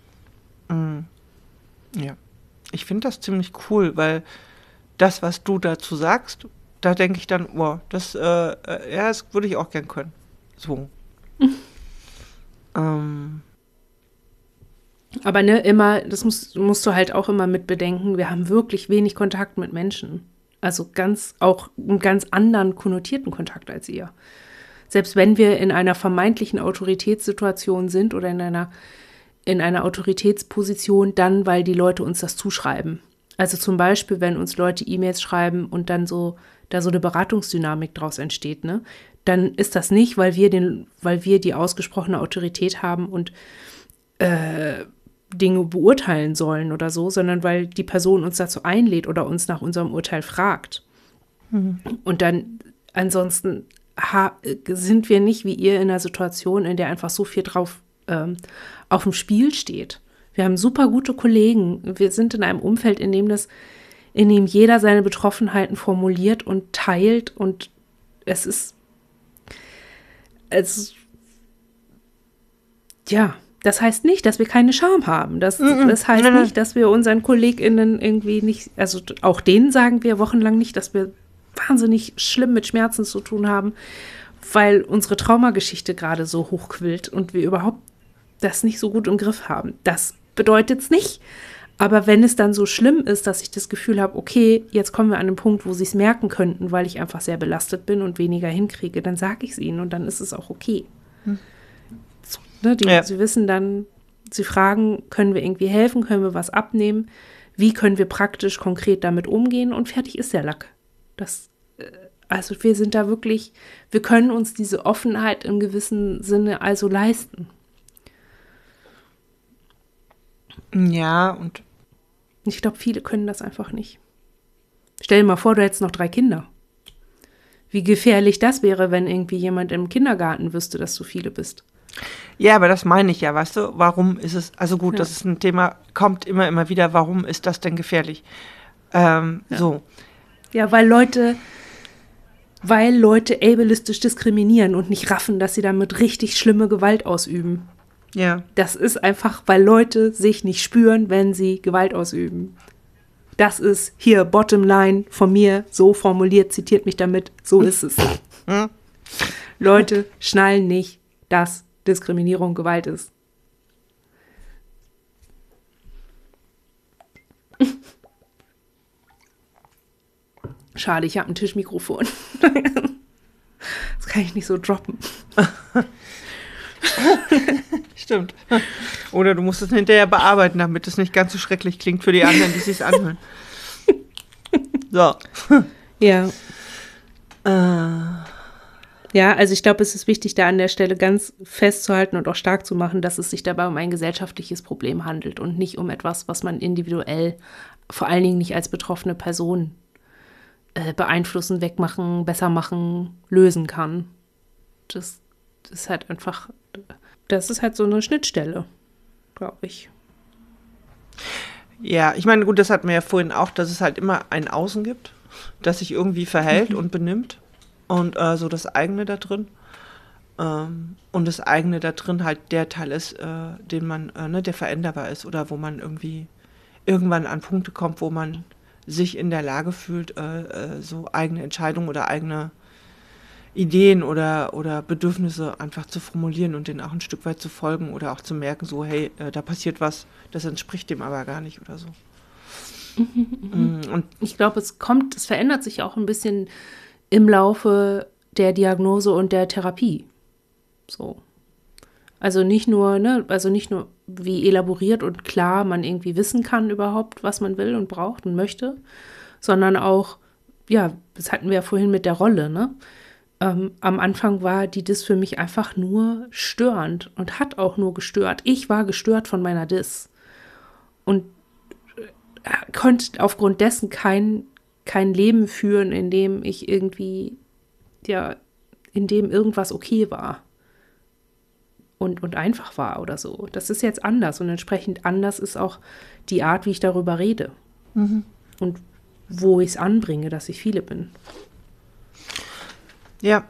Ja, ich finde das ziemlich cool, weil das, was du dazu sagst, da denke ich dann, wow, das würde ich auch gern können. So. Aber ne, immer, das musst du halt auch immer mit bedenken, wir haben wirklich wenig Kontakt mit Menschen. Also auch einen ganz anderen konnotierten Kontakt als ihr. Selbst wenn wir in einer vermeintlichen Autoritätssituation sind oder in einer Autoritätsposition, dann, weil die Leute uns das zuschreiben. Also zum Beispiel, wenn uns Leute E-Mails schreiben und dann da so eine Beratungsdynamik draus entsteht, ne, dann ist das nicht, weil wir die ausgesprochene Autorität haben und Dinge beurteilen sollen oder so, sondern weil die Person uns dazu einlädt oder uns nach unserem Urteil fragt. Und dann ansonsten sind wir nicht wie ihr in einer Situation, in der einfach so viel drauf auf dem Spiel steht. Wir haben super gute Kollegen. Wir sind in einem Umfeld, in dem jeder seine Betroffenheiten formuliert und teilt, und das heißt nicht, dass wir keine Scham haben. Das heißt nicht, dass wir unseren KollegInnen irgendwie nicht, also auch denen sagen wir wochenlang nicht, dass wir wahnsinnig schlimm mit Schmerzen zu tun haben, weil unsere Traumageschichte gerade so hochquillt und wir überhaupt das nicht so gut im Griff haben. Das bedeutet es nicht. Aber wenn es dann so schlimm ist, dass ich das Gefühl habe, okay, jetzt kommen wir an den Punkt, wo sie es merken könnten, weil ich einfach sehr belastet bin und weniger hinkriege, dann sage ich es ihnen, und dann ist es auch okay. So, ne, sie wissen dann, sie fragen, können wir irgendwie helfen, können wir was abnehmen, wie können wir praktisch, konkret damit umgehen, und fertig ist der Lack. Also wir sind da wirklich, wir können uns diese Offenheit im gewissen Sinne also leisten. Ja, und ich glaube, viele können das einfach nicht. Stell dir mal vor, du hättest noch 3 Kinder. Wie gefährlich das wäre, wenn irgendwie jemand im Kindergarten wüsste, dass du viele bist. Ja, aber das meine ich ja, weißt du, warum ist es, also gut, das ist ein Thema, kommt immer wieder, warum ist das denn gefährlich? So. Ja, weil Leute ableistisch diskriminieren und nicht raffen, dass sie damit richtig schlimme Gewalt ausüben. Ja. Das ist einfach, weil Leute sich nicht spüren, wenn sie Gewalt ausüben. Das ist hier Bottomline von mir, so formuliert, zitiert mich damit, so ist es. Leute schnallen nicht, dass Diskriminierung Gewalt ist. Schade, ich habe ein Tischmikrofon. Das kann ich nicht so droppen. Stimmt. Oder du musst es hinterher bearbeiten, damit es nicht ganz so schrecklich klingt für die anderen, die es sich anhören. So. Ja. Ja, also ich glaube, es ist wichtig, da an der Stelle ganz festzuhalten und auch stark zu machen, dass es sich dabei um ein gesellschaftliches Problem handelt und nicht um etwas, was man individuell, vor allen Dingen nicht als betroffene Person, beeinflussen, wegmachen, besser machen, lösen kann. Das ist halt einfach, das ist halt so eine Schnittstelle, glaube ich. Ja, ich meine, gut, das hatten wir ja vorhin auch, dass es halt immer ein Außen gibt, das sich irgendwie verhält und benimmt und so das eigene da drin. Und das eigene da drin halt der Teil ist, den man, der veränderbar ist oder wo man irgendwie irgendwann an Punkte kommt, wo man sich in der Lage fühlt, so eigene Entscheidungen oder eigene Ideen oder Bedürfnisse einfach zu formulieren und denen auch ein Stück weit zu folgen oder auch zu merken, so, hey, da passiert was, das entspricht dem aber gar nicht oder so. Und ich glaube, es verändert sich auch ein bisschen im Laufe der Diagnose und der Therapie. So. Also nicht nur, wie elaboriert und klar man irgendwie wissen kann überhaupt, was man will und braucht und möchte, sondern auch, ja, das hatten wir ja vorhin mit der Rolle, ne? Am Anfang war die Dis für mich einfach nur störend und hat auch nur gestört. Ich war gestört von meiner Dis und konnte aufgrund dessen kein Leben führen, in dem ich irgendwie, ja, in dem irgendwas okay war und einfach war oder so. Das ist jetzt anders und entsprechend anders ist auch die Art, wie ich darüber rede und wo ich es anbringe, dass ich viele bin. ja.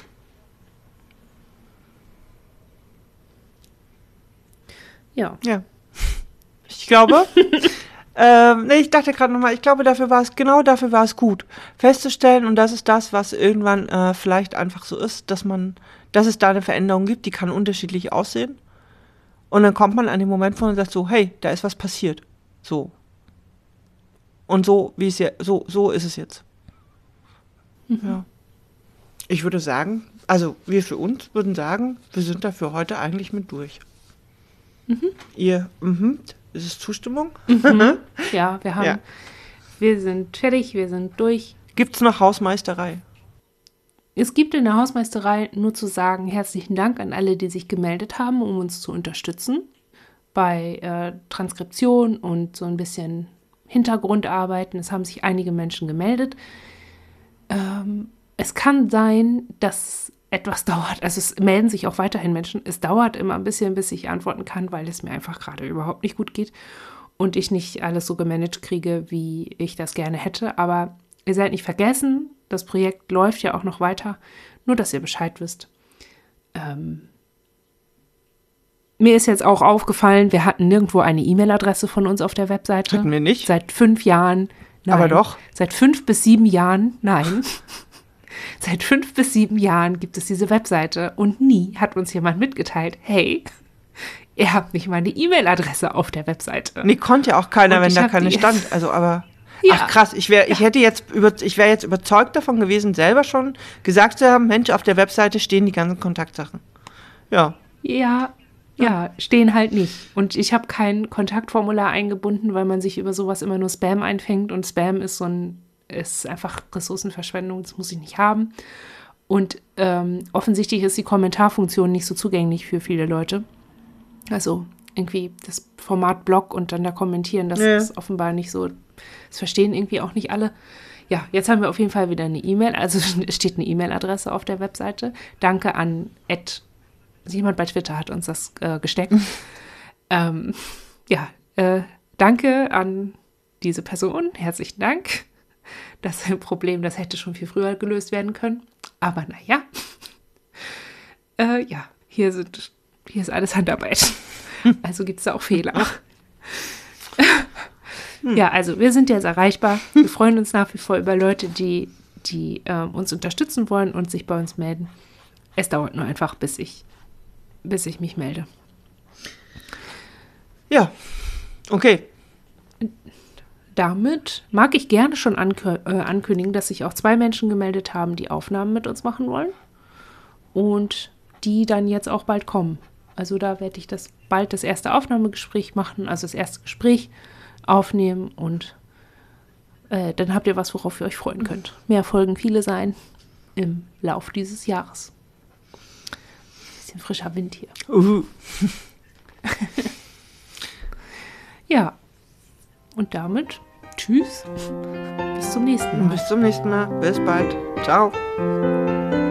Ja. Ja. Ich glaube, ich dachte gerade nochmal, ich glaube, dafür war es gut, festzustellen, und das ist das, was irgendwann vielleicht einfach so ist, dass es da eine Veränderung gibt, die kann unterschiedlich aussehen. Und dann kommt man an den Moment, wo man sagt so, hey, da ist was passiert. So. Und so, wie es ja, so ist es jetzt. Ja. Ich würde sagen, also wir für uns würden sagen, wir sind da für heute eigentlich mit durch. Ihr, ist es Zustimmung? Ja, wir sind fertig, wir sind durch. Gibt es noch Hausmeisterei? Es gibt in der Hausmeisterei nur zu sagen, herzlichen Dank an alle, die sich gemeldet haben, um uns zu unterstützen bei Transkription und so ein bisschen Hintergrundarbeiten. Es haben sich einige Menschen gemeldet. Es kann sein, dass etwas dauert. Also es melden sich auch weiterhin Menschen. Es dauert immer ein bisschen, bis ich antworten kann, weil es mir einfach gerade überhaupt nicht gut geht und ich nicht alles so gemanagt kriege, wie ich das gerne hätte. Aber ihr seid nicht vergessen, das Projekt läuft ja auch noch weiter. Nur, dass ihr Bescheid wisst. Mir ist jetzt auch aufgefallen, wir hatten nirgendwo eine E-Mail-Adresse von uns auf der Webseite. Hatten wir nicht? Seit 5 Jahren. Nein. Aber doch. Seit 5 bis 7 Jahren, nein. Seit 5 bis 7 Jahren gibt es diese Webseite und nie hat uns jemand mitgeteilt, hey, ihr habt nicht mal eine E-Mail-Adresse auf der Webseite. Nee, konnte ja auch keiner, wenn da keine stand. Also, aber, ja. Ach krass, ich wäre jetzt überzeugt davon gewesen, selber schon gesagt zu haben, Mensch, auf der Webseite stehen die ganzen Kontaktsachen. Ja. Ja, stehen halt nicht. Und ich habe kein Kontaktformular eingebunden, weil man sich über sowas immer nur Spam einfängt und Spam ist ist einfach Ressourcenverschwendung, das muss ich nicht haben. Und offensichtlich ist die Kommentarfunktion nicht so zugänglich für viele Leute. Also irgendwie das Format Blog und dann da kommentieren, das ist offenbar nicht so, das verstehen irgendwie auch nicht alle. Ja, jetzt haben wir auf jeden Fall wieder eine E-Mail, also es steht eine E-Mail-Adresse auf der Webseite. Danke an jemand bei Twitter hat uns das gesteckt. Danke an diese Person, herzlichen Dank. Das ist ein Problem, das hätte schon viel früher gelöst werden können. Aber naja. Hier ist alles Handarbeit. Also gibt es da auch Fehler. Ja, also wir sind jetzt erreichbar. Wir freuen uns nach wie vor über Leute, die uns unterstützen wollen und sich bei uns melden. Es dauert nur einfach, bis ich mich melde. Ja, okay. Damit mag ich gerne schon ankündigen, dass sich auch 2 Menschen gemeldet haben, die Aufnahmen mit uns machen wollen. Und die dann jetzt auch bald kommen. Also da werde ich bald das erste Aufnahmegespräch machen, also das erste Gespräch aufnehmen und dann habt ihr was, worauf ihr euch freuen könnt. Mehr Folgen, viele sein im Lauf dieses Jahres. Bisschen frischer Wind hier. Ja, und damit tschüss, bis zum nächsten Mal. Bis zum nächsten Mal, bis bald, ciao.